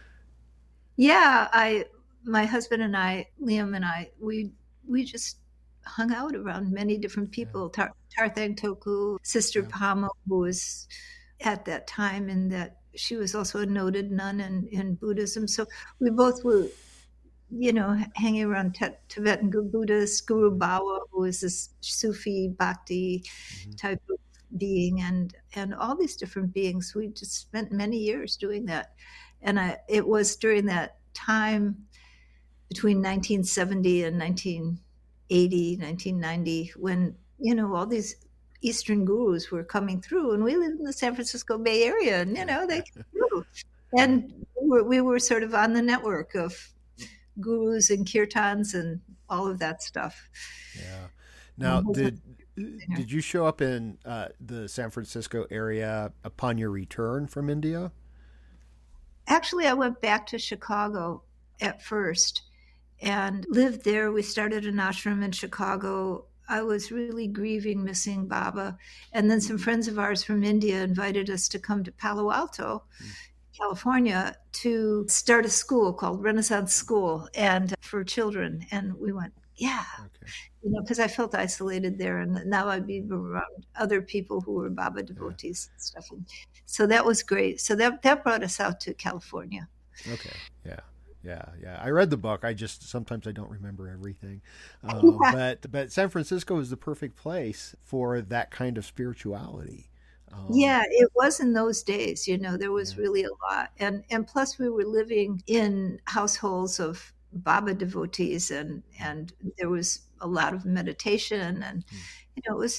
Yeah, I, my husband and I, Liam and I, we we just hung out around many different people. Tar- Tarthang Toku, Sister yeah. Pama, who was at that time, and that she was also a noted nun in, in Buddhism. So we both were, you know, hanging around t- Tibetan Buddhists, Guru Bawa, who was this Sufi Bhakti mm-hmm. type of being, and and all these different beings. We just spent many years doing that. And I, it was during that time between nineteen seventy and nineteen eighty, nineteen ninety, when, you know, all these Eastern gurus were coming through. And we lived in the San Francisco Bay Area, and, you know, they came through. And we were, we were sort of on the network of gurus and kirtans and all of that stuff. Yeah. Now, did did you show up in uh, the San Francisco area upon your return from India? Actually, I went back to Chicago at first and lived there. We started an ashram in Chicago. I was really grieving missing Baba. And then some friends of ours from India invited us to come to Palo Alto, mm. California, to start a school called Renaissance School and for children. And we went, yeah, okay. you know, because I felt isolated there. And now I'd be around other people who were Baba devotees yeah. and stuff. And so that was great. So that that brought us out to California. Okay. Yeah. Yeah. Yeah. I read the book. I just, sometimes I don't remember everything. Um, yeah. But but San Francisco is the perfect place for that kind of spirituality. Um, yeah, it was in those days. You know, there was yeah. really a lot. And, and plus we were living in households of Baba devotees and, and there was a lot of meditation and, mm. you know, it was,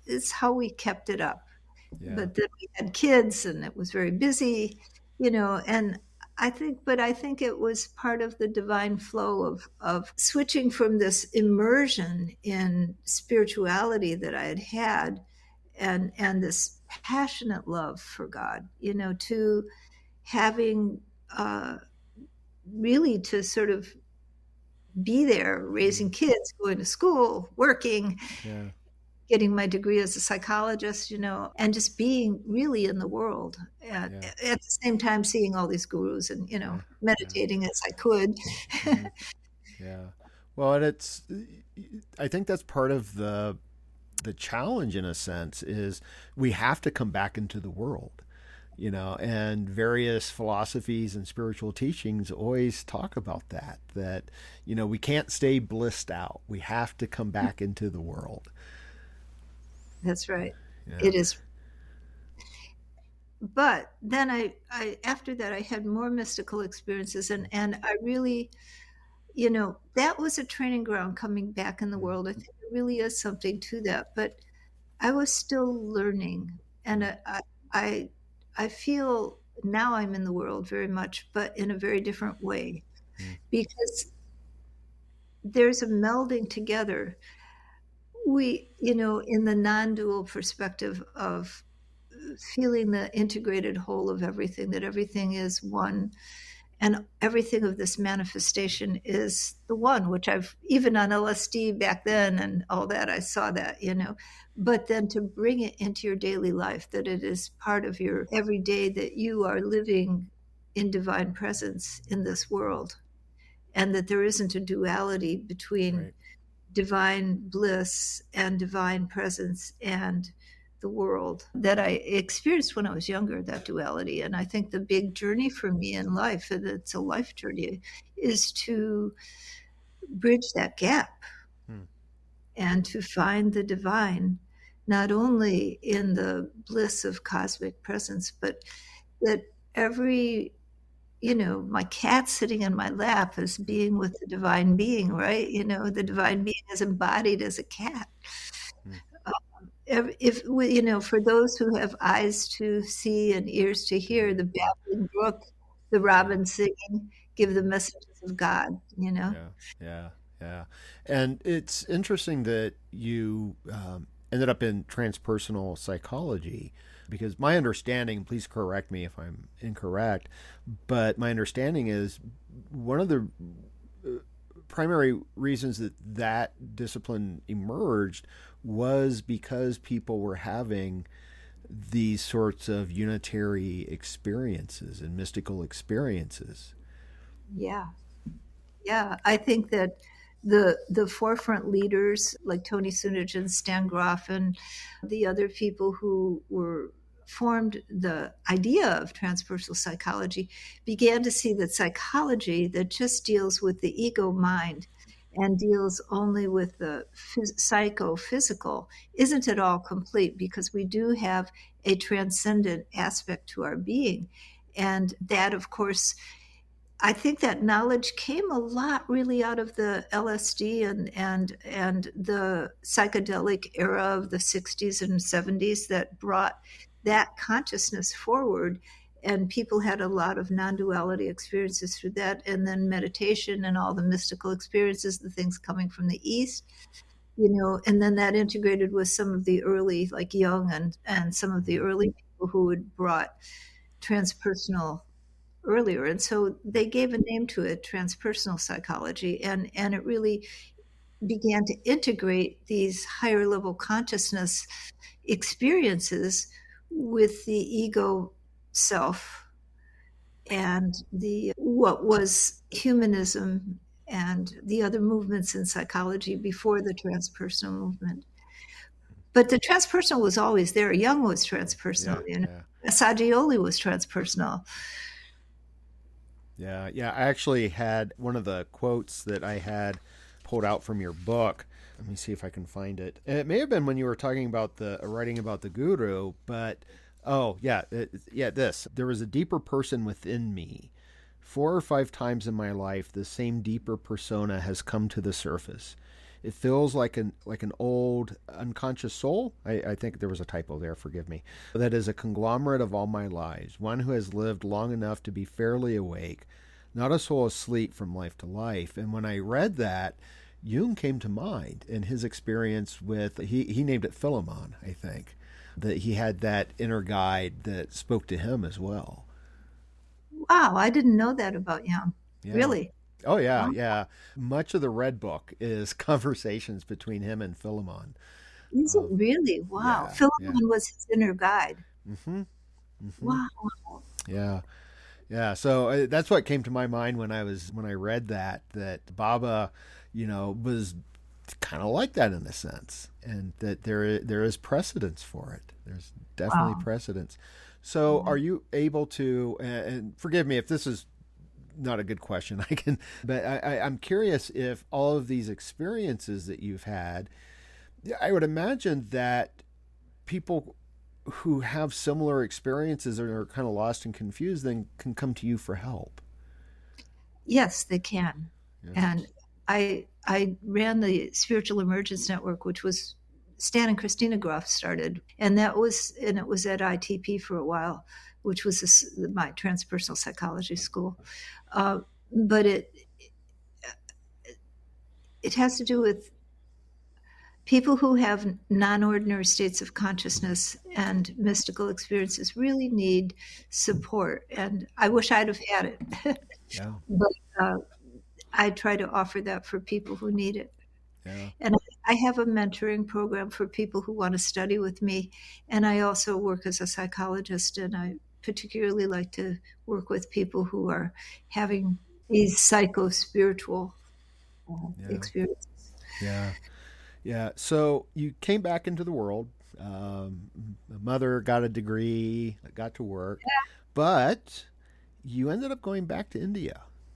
it's how we kept it up. Yeah. But then we had kids and it was very busy, you know, and I think, but I think it was part of the divine flow of, of switching from this immersion in spirituality that I had had and, and this passionate love for God, you know, to having uh, really to sort of be there, raising kids, going to school, working, Yeah. getting my degree as a psychologist, you know, and just being really in the world. And Yeah. at the same time, seeing all these gurus and, you know, Yeah. meditating as I could. Mhm. Yeah. Well, and it's, I think that's part of the, the challenge in a sense is we have to come back into the world, you know, and various philosophies and spiritual teachings always talk about that, that, you know, we can't stay blissed out. We have to come back into the world. That's right. Yeah. It is. But then I, I, after that, I had more mystical experiences and, and I really, you know, that was a training ground coming back in the world. I think there really is something to that, but I was still learning. And I, I, I, I feel now I'm in the world very much, but in a very different way, Mm. because there's a melding together. We, you know, in the non-dual perspective of feeling the integrated whole of everything, that everything is one and everything of this manifestation is the one, which I've, even on L S D back then and all that, I saw that, you know, but then to bring it into your daily life, that it is part of your everyday, that you are living in divine presence in this world, and that there isn't a duality between Right. divine bliss and divine presence and the world that I experienced when I was younger, that duality. And I think the big journey for me in life, and it's a life journey, is to bridge that gap Hmm. and to find the divine, not only in the bliss of cosmic presence, but that every, you know, my cat sitting in my lap is being with the divine being, right? You know, the divine being is embodied as a cat. Hmm. Um, if, if we, you know, for those who have eyes to see and ears to hear, the babbling brook, the robin singing, give the messages of God, you know? Yeah. Yeah. Yeah. And it's interesting that you um, ended up in transpersonal psychology, because my understanding, please correct me if I'm incorrect, but my understanding is one of the primary reasons that that discipline emerged was because people were having these sorts of unitary experiences and mystical experiences. Yeah. Yeah. I think that the the forefront leaders like Tony Sunich and Stan Grof and the other people who were formed the idea of transpersonal psychology began to see that psychology that just deals with the ego mind and deals only with the phys- psychophysical isn't at all complete, because we do have a transcendent aspect to our being. And that, of course, I think that knowledge came a lot really out of the L S D and and and the psychedelic era of the sixties and seventies that brought that consciousness forward, and people had a lot of non-duality experiences through that, and then meditation and all the mystical experiences, the things coming from the East, you know, and then that integrated with some of the early, like Jung and and some of the early people who had brought transpersonal earlier. And so they gave a name to it, transpersonal psychology, and and it really began to integrate these higher level consciousness experiences with the ego self and the what was humanism and the other movements in psychology before the transpersonal movement. But the transpersonal was always there. Jung was transpersonal, Yeah, you know. yeah. Assagioli was transpersonal. Yeah, yeah. I actually had one of the quotes that I had pulled out from your book. Let me see if I can find it. And it may have been when you were talking about the uh, writing about the guru, but oh yeah, it, yeah. This there was a deeper person within me. Four or five times in my life, the same deeper persona has come to the surface. It feels like an like an old unconscious soul. I, I think there was a typo there, forgive me. That is a conglomerate of all my lives, one who has lived long enough to be fairly awake, not a soul asleep from life to life. And when I read that, Jung came to mind in his experience with, he, he named it Philemon, I think, that he had that inner guide that spoke to him as well. Wow, I didn't know that about Jung. Yeah. Really? Oh, yeah, yeah. Much of the Red Book is conversations between him and Philemon. Is um, it really? Wow. Yeah, Philemon yeah. was his inner guide. Mm-hmm. Mm-hmm. Wow. Yeah. Yeah. So uh, that's what came to my mind when I was, when I read that, that Baba, you know, was kind of like that in a sense, and that there, there is precedence for it. There's definitely wow. precedence. So yeah. Are you able to, and forgive me if this is not a good question, I can, but I, I, I'm curious if all of these experiences that you've had, I would imagine that people who have similar experiences and are kind of lost and confused then can come to you for help. Yes, they can. Yes. And I I ran the Spiritual Emergence Network, which was Stan and Christina Groff started, and that was and it was at I T P for a while, which was a, my transpersonal psychology school. Uh, but it it has to do with people who have non-ordinary states of consciousness and mystical experiences really need support, and I wish I'd have had it. Yeah. But uh, I try to offer that for people who need it. Yeah. And I have a mentoring program for people who want to study with me. And I also work as a psychologist, and I particularly like to work with people who are having these psycho-spiritual uh, yeah. experiences. Yeah. Yeah. So you came back into the world. Um, mother got a degree, got to work, yeah. but you ended up going back to India.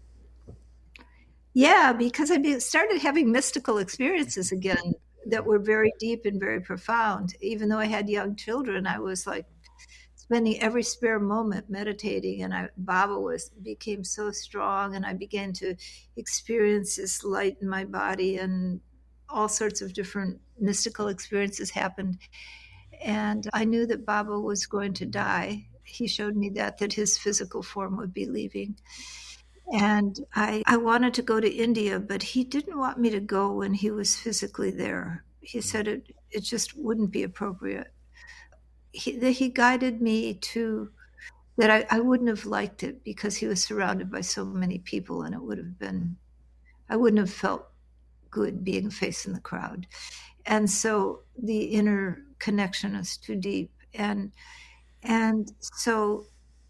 Yeah, because I started having mystical experiences again that were very deep and very profound. Even though I had young children, I was like spending every spare moment meditating, and I, Baba was became so strong, and I began to experience this light in my body, and all sorts of different mystical experiences happened. And I knew that Baba was going to die. He showed me that, that his physical form would be leaving. And I, I wanted to go to India, but he didn't want me to go when he was physically there. He said it, it just wouldn't be appropriate. He, he guided me to that I, I wouldn't have liked it because he was surrounded by so many people, and it would have been, I wouldn't have felt good being a face in the crowd. And so the inner connection is too deep. And, and so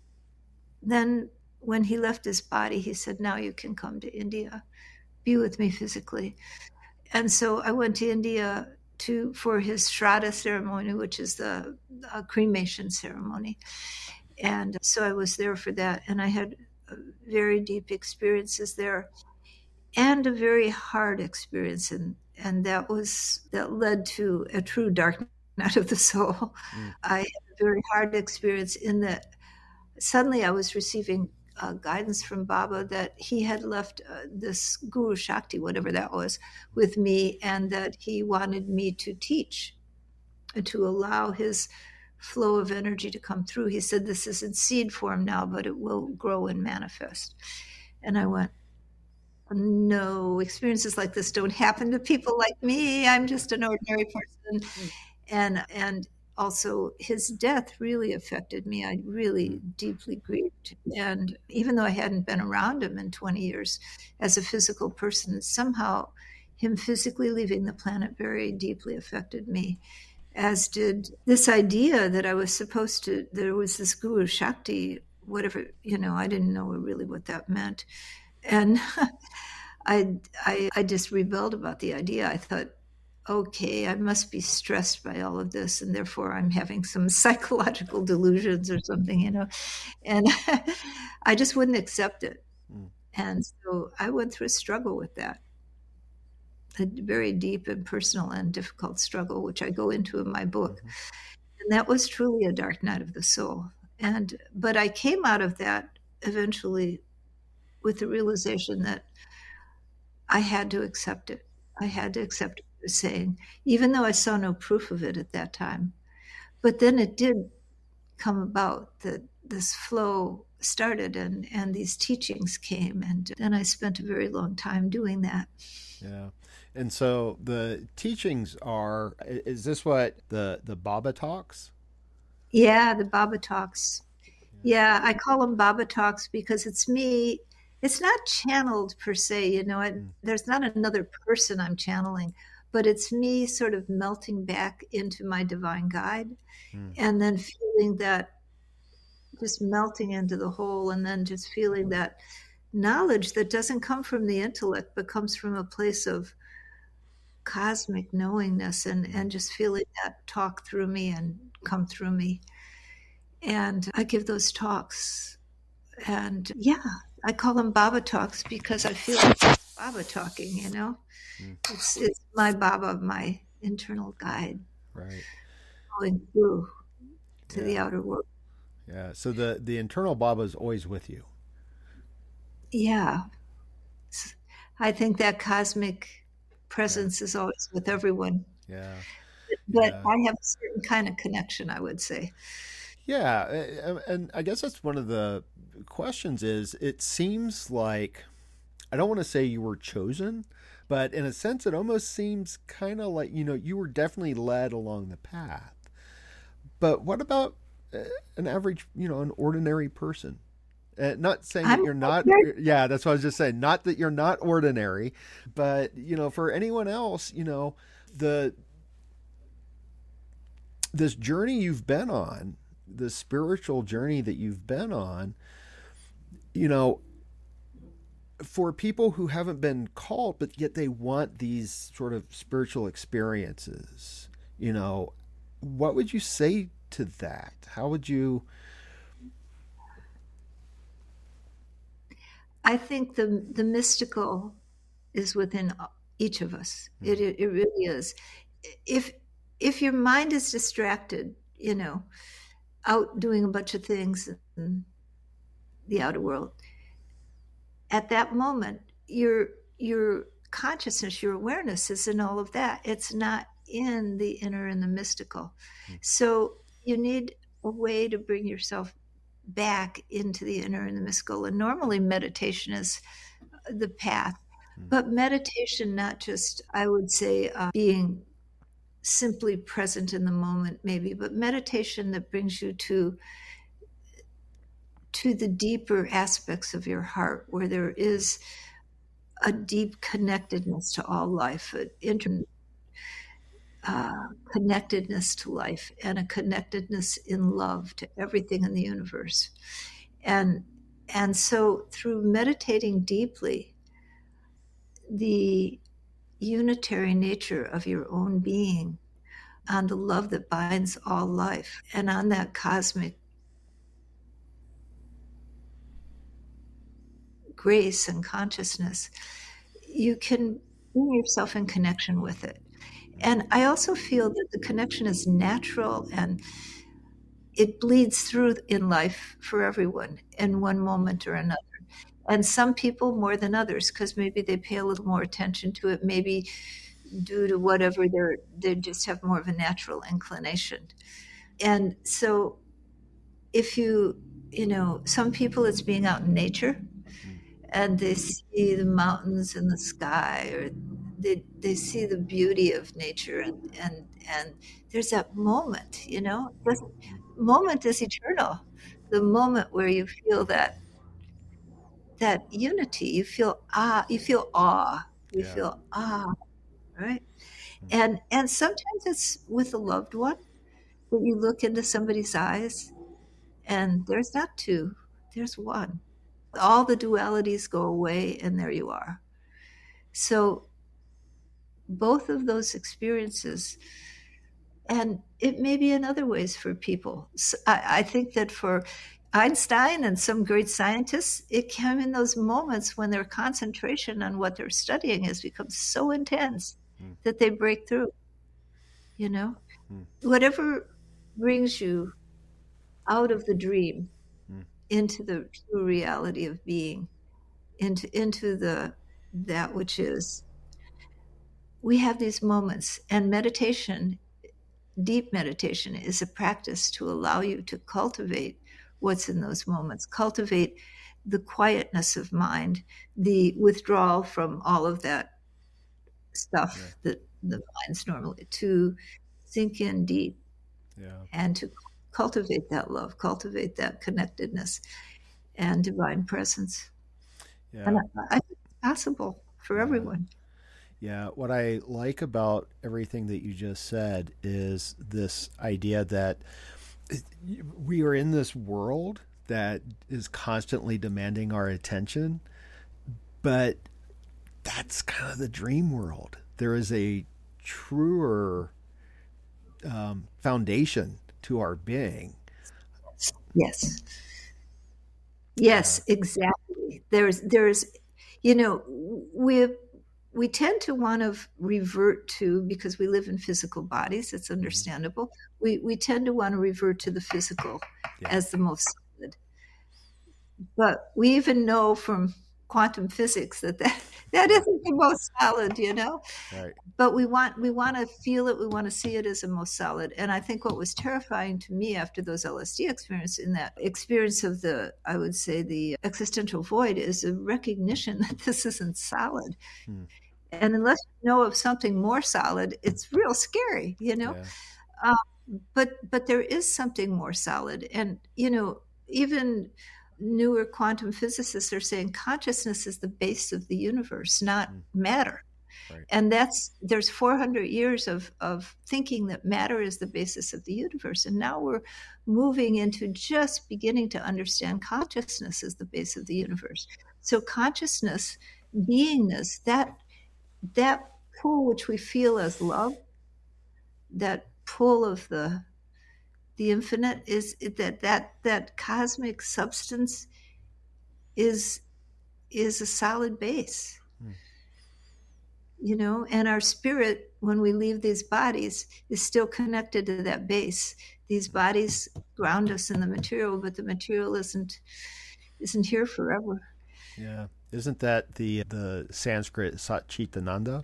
then when he left his body, he said, now you can come to India, be with me physically. And so I went to India to for his Shraddha ceremony, which is the uh, cremation ceremony. And so I was there for that. And I had uh, very deep experiences there and a very hard experience. And, and that was, that led to a true dark night of the soul. Mm. I had a very hard experience in that suddenly I was receiving Uh, guidance from Baba that he had left uh, this Guru Shakti, whatever that was, with me, and that he wanted me to teach and to allow his flow of energy to come through. He said, this is in seed form now, but it will grow and manifest. And I went, no, experiences like this don't happen to people like me. I'm just an ordinary person. Mm. And, and also, his death really affected me. I really deeply grieved. And even though I hadn't been around him in twenty years as a physical person, somehow him physically leaving the planet very deeply affected me, as did this idea that I was supposed to, there was this Guru Shakti, whatever, you know, I didn't know really what that meant. And I, I, I just rebelled about the idea. I thought, okay, I must be stressed by all of this, and therefore I'm having some psychological delusions or something, you know, and I just wouldn't accept it. Mm. And so I went through a struggle with that, a very deep and personal and difficult struggle, which I go into in my book. Mm-hmm. And that was truly a dark night of the soul. And, but I came out of that eventually with the realization that I had to accept it. I had to accept what he was saying, even though I saw no proof of it at that time. But then it did come about that this flow started and, and these teachings came. And then I spent a very long time doing that. Yeah. And so the teachings are, is this what the, the Baba talks? Yeah, the Baba talks. Yeah, I call them Baba talks because it's me. It's not channeled per se, you know, I, mm. there's not another person I'm channeling, but it's me sort of melting back into my divine guide mm. and then feeling that, just melting into the whole, and then just feeling that knowledge that doesn't come from the intellect, but comes from a place of cosmic knowingness, and, and just feeling that talk through me and come through me. And I give those talks. And yeah, I call them Baba talks because I feel like Baba talking, you know? Mm. It's it's my Baba, my internal guide. Right. Going through to yeah. the outer world. Yeah. So the, the internal Baba is always with you. Yeah. I think that cosmic presence yeah. is always with everyone. Yeah. But yeah. I have a certain kind of connection, I would say. Yeah. And I guess that's one of the questions is, it seems like, I don't want to say you were chosen, but in a sense, it almost seems kind of like, you know, you were definitely led along the path. But what about an average, you know, an ordinary person? Uh, not saying that I'm you're not, yeah, that's what I was just saying. Not that you're not ordinary, but, you know, for anyone else, you know, the, this journey you've been on, the spiritual journey that you've been on, you know, for people who haven't been called, but yet they want these sort of spiritual experiences, you know, what would you say to that? How would you? I think the the mystical is within each of us. Mm. It, it it really is. If if your mind is distracted, you know, out doing a bunch of things in the outer world, at that moment, your your consciousness, your awareness is in all of that. It's not in the inner and the mystical. Mm. So you need a way to bring yourself back into the inner and the mystical. And normally meditation is the path. Mm. But meditation, not just, I would say, uh, being simply present in the moment, maybe, but meditation that brings you to to the deeper aspects of your heart, where there is a deep connectedness to all life, an inter, uh, connectedness to life, and a connectedness in love to everything in the universe. And, and so through meditating deeply, the unitary nature of your own being, on the love that binds all life, and on that cosmic grace and consciousness, you can bring yourself in connection with it. And I also feel that the connection is natural, and it bleeds through in life for everyone in one moment or another. And some people more than others, because maybe they pay a little more attention to it, maybe due to whatever they're, they just have more of a natural inclination. And so if you, you know, some people, it's being out in nature, and they see the mountains and the sky, or they they see the beauty of nature, and and, and there's that moment, you know, this moment is eternal. The moment where you feel that that unity, you feel ah, you feel awe, you yeah. feel ah, right? Mm-hmm. And and sometimes it's with a loved one that you look into somebody's eyes, and there's not two, there's one. All the dualities go away, and there you are. So both of those experiences, and it may be in other ways for people. So I, I think that for Einstein and some great scientists, it came in those moments when their concentration on what they're studying has become so intense mm. that they break through, you know? Mm. Whatever brings you out of the dream into the true reality of being, into into the that which is, we have these moments, and meditation, deep meditation, is a practice to allow you to cultivate what's in those moments, cultivate the quietness of mind, the withdrawal from all of that stuff yeah. that the mind's normally, to sink in deep yeah. and to cultivate that love, cultivate that connectedness and divine presence. Yeah. And I, I think it's possible for yeah. everyone. Yeah, what I like about everything that you just said is this idea that we are in this world that is constantly demanding our attention, but that's kind of the dream world. There is a truer um, foundation to our being. Yes. Yes, yeah. exactly. There's, there's, you know, we we tend to want to revert to, because we live in physical bodies, it's understandable. Mm-hmm. We we tend to want to revert to the physical yeah. as the most solid. But we even know from quantum physics that that, that isn't the most solid, you know? Right. But we want we want to feel it, we want to see it as the most solid. And I think what was terrifying to me after those L S D experiences, in that experience of the, I would say, the existential void, is a recognition that this isn't solid. Hmm. And unless you know of something more solid, it's real scary, you know? Yeah. Um, but but there is something more solid. And, you know, even newer quantum physicists are saying consciousness is the base of the universe, not mm. matter. Right. And that's, there's four hundred years of, of thinking that matter is the basis of the universe. And now we're moving into just beginning to understand consciousness as the base of the universe. So consciousness, beingness, that, that pull which we feel as love, that pull of the the infinite, is that that that cosmic substance is is a solid base. Hmm. You know, and our spirit, when we leave these bodies, is still connected to that base. These bodies ground us in the material, but the material isn't isn't here forever. Yeah. Isn't that the the Sanskrit Satchitananda?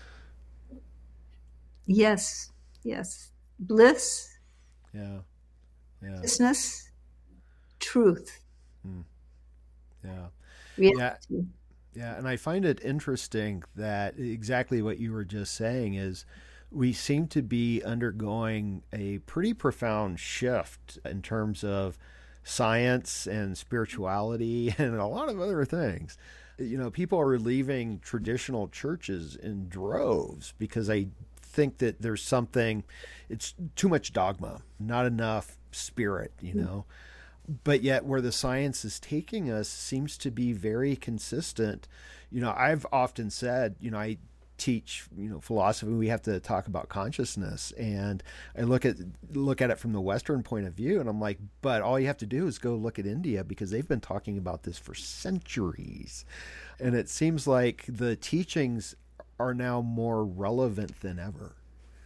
Yes. Yes. Bliss. Yeah. Yeah. Business. Truth. Hmm. Yeah. Reality. Yeah. Yeah. And I find it interesting that exactly what you were just saying is we seem to be undergoing a pretty profound shift in terms of science and spirituality and a lot of other things. You know, people are leaving traditional churches in droves because I think that there's something, it's too much dogma, not enough spirit, you know. But yet where the science is taking us seems to be very consistent. You know, I've often said, you know, I teach, you know, philosophy, we have to talk about consciousness, and I look at look at it from the Western point of view, and I'm like, but all you have to do is go look at India, because they've been talking about this for centuries. And it seems like the teachings are now more relevant than ever.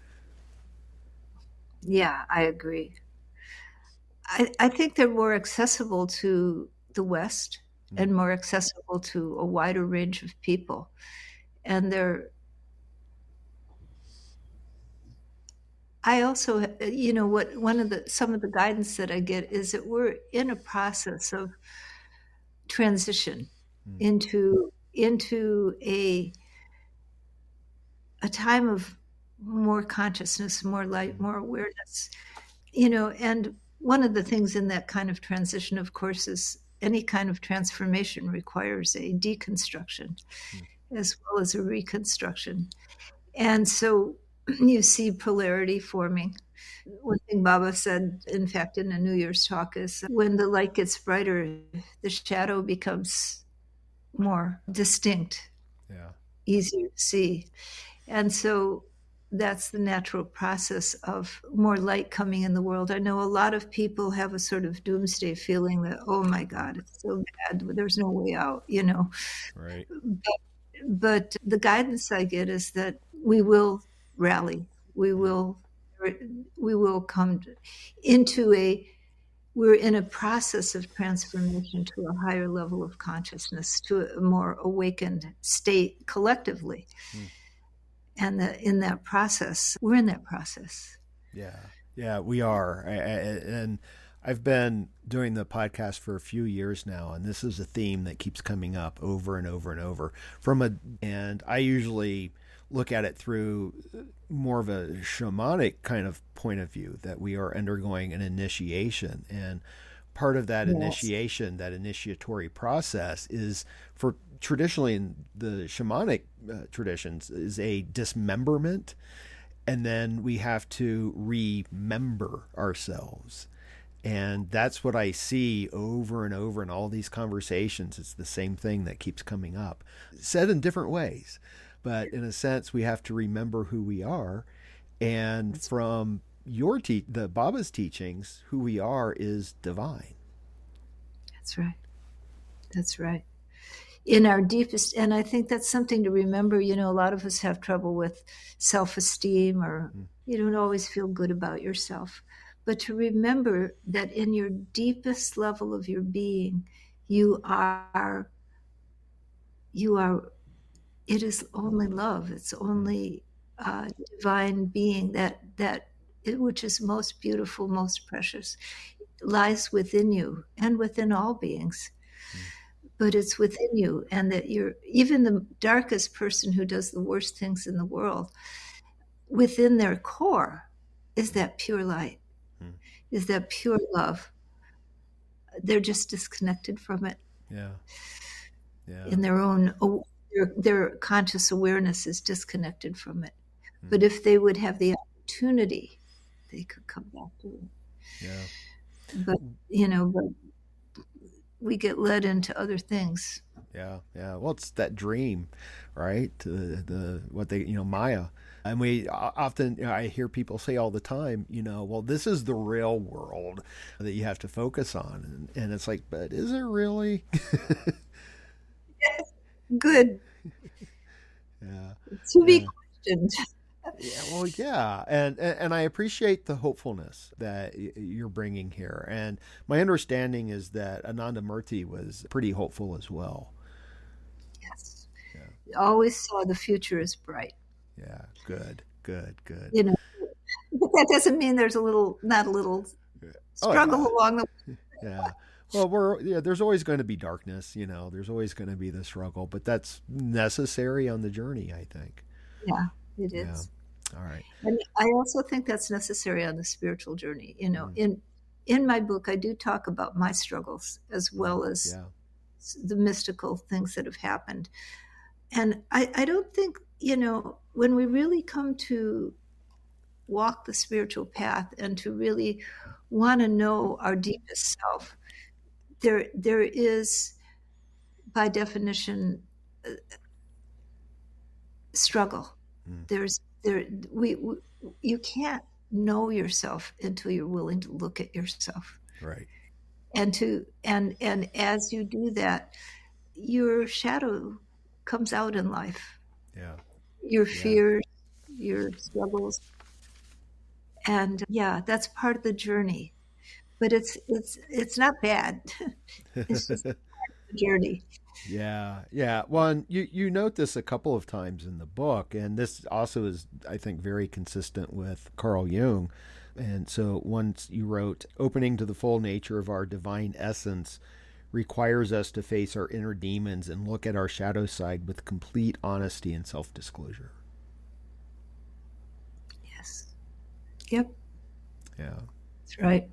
Yeah, I agree. I, I think they're more accessible to the West mm. and more accessible to a wider range of people. And they're, I also, you know, what one of the, some of the guidance that I get is that we're in a process of transition mm. into, into a, a time of more consciousness, more light, more awareness, you know. And one of the things in that kind of transition, of course, is any kind of transformation requires a deconstruction mm. as well as a reconstruction. And so you see polarity forming. One thing Baba said, in fact, in a New Year's talk, is when the light gets brighter, the shadow becomes more distinct, yeah, easier to see. And so that's the natural process of more light coming in the world. I know a lot of people have a sort of doomsday feeling that, oh my God, it's so bad, there's no way out, you know. Right. But, but the guidance I get is that we will rally. We will, we will come into a, we're in a process of transformation to a higher level of consciousness, to a more awakened state collectively. Mm. and the, in that process, we're in that process. Yeah, yeah, we are. I, I, and I've been doing the podcast for a few years now, and this is a theme that keeps coming up over and over and over. From a, and I usually look at it through more of a shamanic kind of point of view, that we are undergoing an initiation. And part of that yes. initiation, that initiatory process is for traditionally in the shamanic uh, traditions is a dismemberment. And then we have to remember ourselves. And that's what I see over and over in all these conversations. It's the same thing that keeps coming up, said in different ways. But in a sense, we have to remember who we are. And from your te- the Baba's teachings, who we are is divine. That's right. That's right. In our deepest, and I think that's something to remember. You know, a lot of us have trouble with self-esteem, or mm. you don't always feel good about yourself. But to remember that in your deepest level of your being, you are, you are, it is only love. It's only uh, divine being that, that it, which is most beautiful, most precious, lies within you and within all beings. Mm. But it's within you, and that you're, even the darkest person who does the worst things in the world, within their core is that pure light. Hmm. Is that pure love. They're just disconnected from it. Yeah. Yeah. In their own, their, their conscious awareness is disconnected from it. Hmm. But if they would have the opportunity, they could come back to it. Yeah. But, you know, but we get led into other things. Yeah. Yeah. Well, it's that dream, right? The, the, what they, you know, Maya. And we often, you know, I hear people say all the time, you know, well, this is the real world that you have to focus on. And, and it's like, but is it really? Yes. Good. Yeah. To be yeah. questioned. Yeah, well, yeah. And, and, and I appreciate the hopefulness that you're bringing here. And my understanding is that Anandamurti was pretty hopeful as well. Yes. Yeah. Always saw the future as bright. Yeah, good, good, good. You know, but that doesn't mean there's a little, not a little struggle oh, yeah. along the way. Yeah. Well, we're, yeah, there's always going to be darkness, you know, there's always going to be the struggle, but that's necessary on the journey, I think. Yeah, it is. Yeah. All right. And I also think that's necessary on the spiritual journey. You know, mm. in, in my book, I do talk about my struggles as well as yeah. the mystical things that have happened. And I, I don't think, you know, when we really come to walk the spiritual path and to really want to know our deepest self, there there is, by definition, uh, struggle. Mm. There's there we, we you can't know yourself until you're willing to look at yourself. Right. And to and and as you do that, your shadow comes out in life. Yeah. Your fears, yeah. your struggles. And yeah, that's part of the journey. But it's it's it's not bad. It's just part of the journey. Yeah, yeah. Well, and you, you note this a couple of times in the book, and this also is, I think, very consistent with Carl Jung. And so once you wrote, opening to the full nature of our divine essence requires us to face our inner demons and look at our shadow side with complete honesty and self-disclosure. Yes. Yep. Yeah. That's right.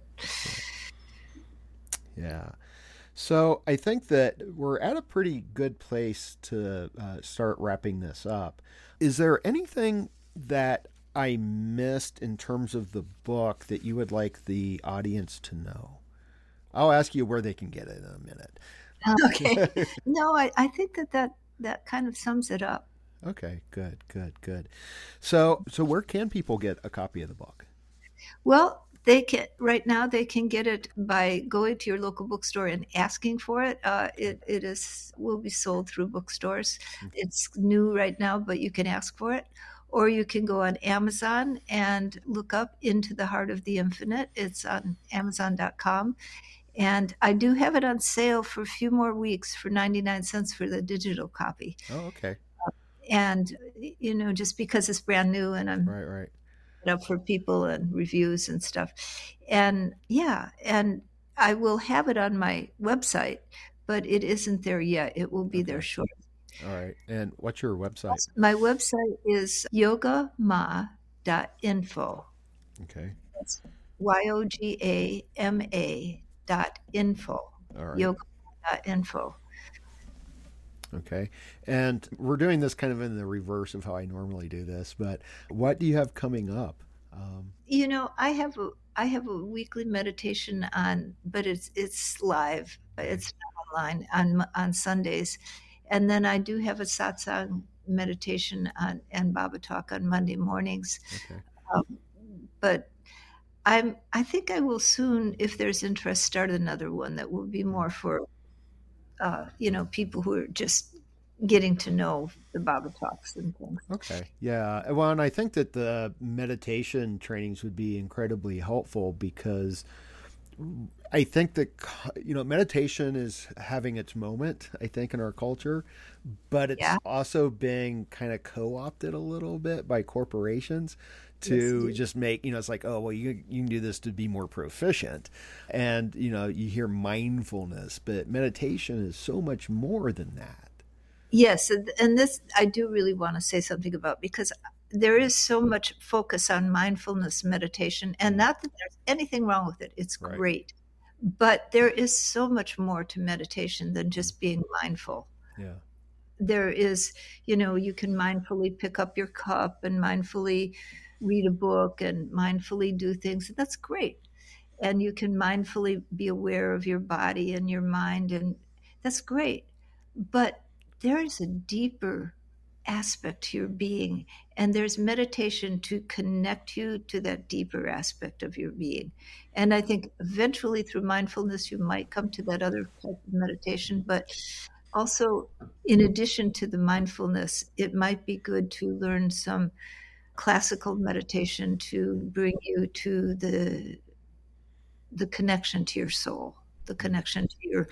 Yeah. So I think that we're at a pretty good place to uh, start wrapping this up. Is there anything that I missed in terms of the book that you would like the audience to know? I'll ask you where they can get it in a minute. Okay. No, I, I think that, that that kind of sums it up. Okay, good, good, good. So, so where can people get a copy of the book? Well, they can right now. They can get it by going to your local bookstore and asking for it. Uh, it it is will be sold through bookstores. Okay. It's new right now, but you can ask for it. Or you can go on Amazon and look up Into the Heart of the Infinite. It's on amazon dot com. And I do have it on sale for a few more weeks for ninety-nine cents for the digital copy. Oh, okay. and, you know, just because it's brand new and I'm Right, right. up for people and reviews and stuff. And yeah, and I will have it on my website, but it isn't there yet. It will be there Okay. shortly. All right. And what's your website? My website is yogama dot info. Okay. That's Y O G A M A dot info. All right. Yogama dot info. Okay. And we're doing this kind of in the reverse of how I normally do this, but what do you have coming up? Um, You know, I have a I have a weekly meditation on, but it's it's live. It's not online on on Sundays, and then I do have a satsang meditation on and Baba talk on Monday mornings. okay. Um, but I'm I think I will soon, if there's interest, start another one that will be more for uh, you know, people who are just getting to know the Baba talks and things. Okay. Yeah. Well, and I think that the meditation trainings would be incredibly helpful because I think that, you know, meditation is having its moment, I think, in our culture, but it's Yeah. also being kind of co-opted a little bit by corporations Yes, to indeed. just make, you know, it's like, oh, well, you, you can do this to be more proficient. And, you know, you hear mindfulness, but meditation is so much more than that. Yes, and and this I do really want to say something about, because there is so much focus on mindfulness meditation, and not that there's anything wrong with it. It's Right. great. But there is so much more to meditation than just being mindful. Yeah. There is, you know, you can mindfully pick up your cup and mindfully read a book and mindfully do things. That's great. And you can mindfully be aware of your body and your mind, and that's great. But there is a deeper aspect to your being, and there's meditation to connect you to that deeper aspect of your being. And I think eventually through mindfulness you might come to that other type of meditation, but also in addition to the mindfulness, it might be good to learn some classical meditation to bring you to the the connection to your soul, the connection to your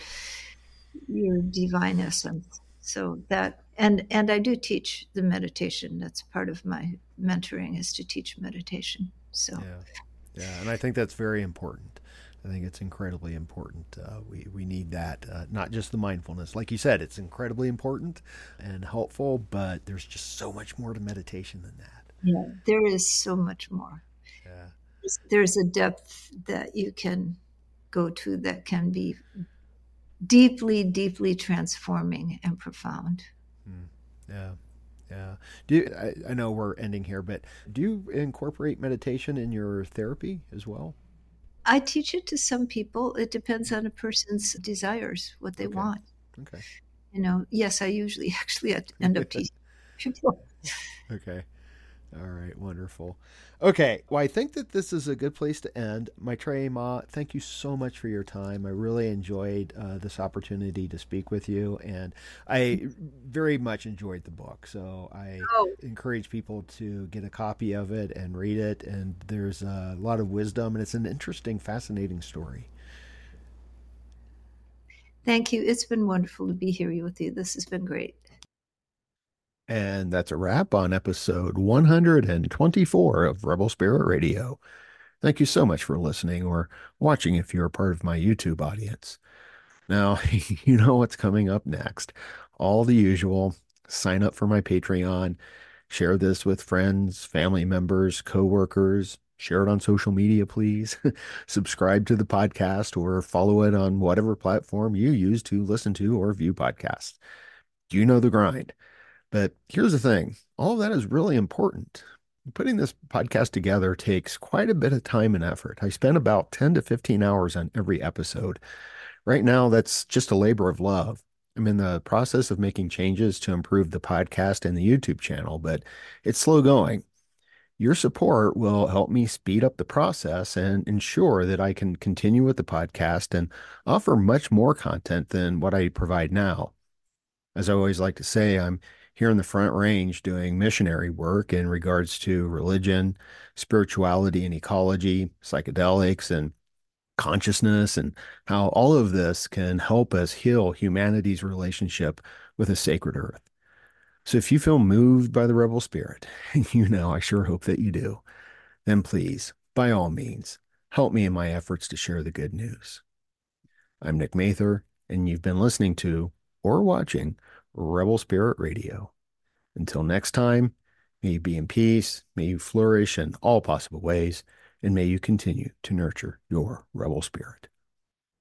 your divine essence. So that, and and I do teach the meditation. That's part of my mentoring, is to teach meditation. So Yeah. Yeah. And I think that's very important. I think it's incredibly important. Uh, we, we need that, uh, not just the mindfulness. Like you said, it's incredibly important and helpful, but there's just so much more to meditation than that. yeah, there is so much more. Yeah. There's, there's a depth that you can go to that can be deeply, deeply transforming and profound. Mm. Yeah. Yeah. Do you, I, I know we're ending here, but do you incorporate meditation in your therapy as well? I teach it to some people. It depends on a person's desires, what they Okay. want. Okay. You know, yes, I usually actually end up teaching people. Okay. All right. Wonderful. Okay. Well, I think that this is a good place to end. Maitreyi Ma, thank you so much for your time. I really enjoyed uh, this opportunity to speak with you, and I very much enjoyed the book. So I Oh, encourage people to get a copy of it and read it. And there's a lot of wisdom, and it's an interesting, fascinating story. thank you. It's been wonderful to be here with you. This has been great. And that's a wrap on episode one hundred twenty-four of Rebel Spirit Radio. Thank you so much for listening or watching if you're a part of my YouTube audience. Now, you know what's coming up next. All the usual. Sign up for my Patreon. Share this with friends, family members, coworkers. Share it on social media, please. Subscribe to the podcast or follow it on whatever platform you use to listen to or view podcasts. You know the grind. But here's the thing. All of that is really important. Putting this podcast together takes quite a bit of time and effort. I spend about ten to fifteen hours on every episode. Right now, that's just a labor of love. I'm in the process of making changes to improve the podcast and the YouTube channel, but it's slow going. Your support will help me speed up the process and ensure that I can continue with the podcast and offer much more content than what I provide now. As I always like to say, I'm here in the Front Range doing missionary work in regards to religion, spirituality and ecology, psychedelics and consciousness, and how all of this can help us heal humanity's relationship with a sacred earth. So if you feel moved by the rebel spirit, and you know I sure hope that you do, then please, by all means, help me in my efforts to share the good news. I'm Nick Mather, and you've been listening to or watching Rebel Spirit Radio. Until next time, may you be in peace, may you flourish in all possible ways, and may you continue to nurture your rebel spirit.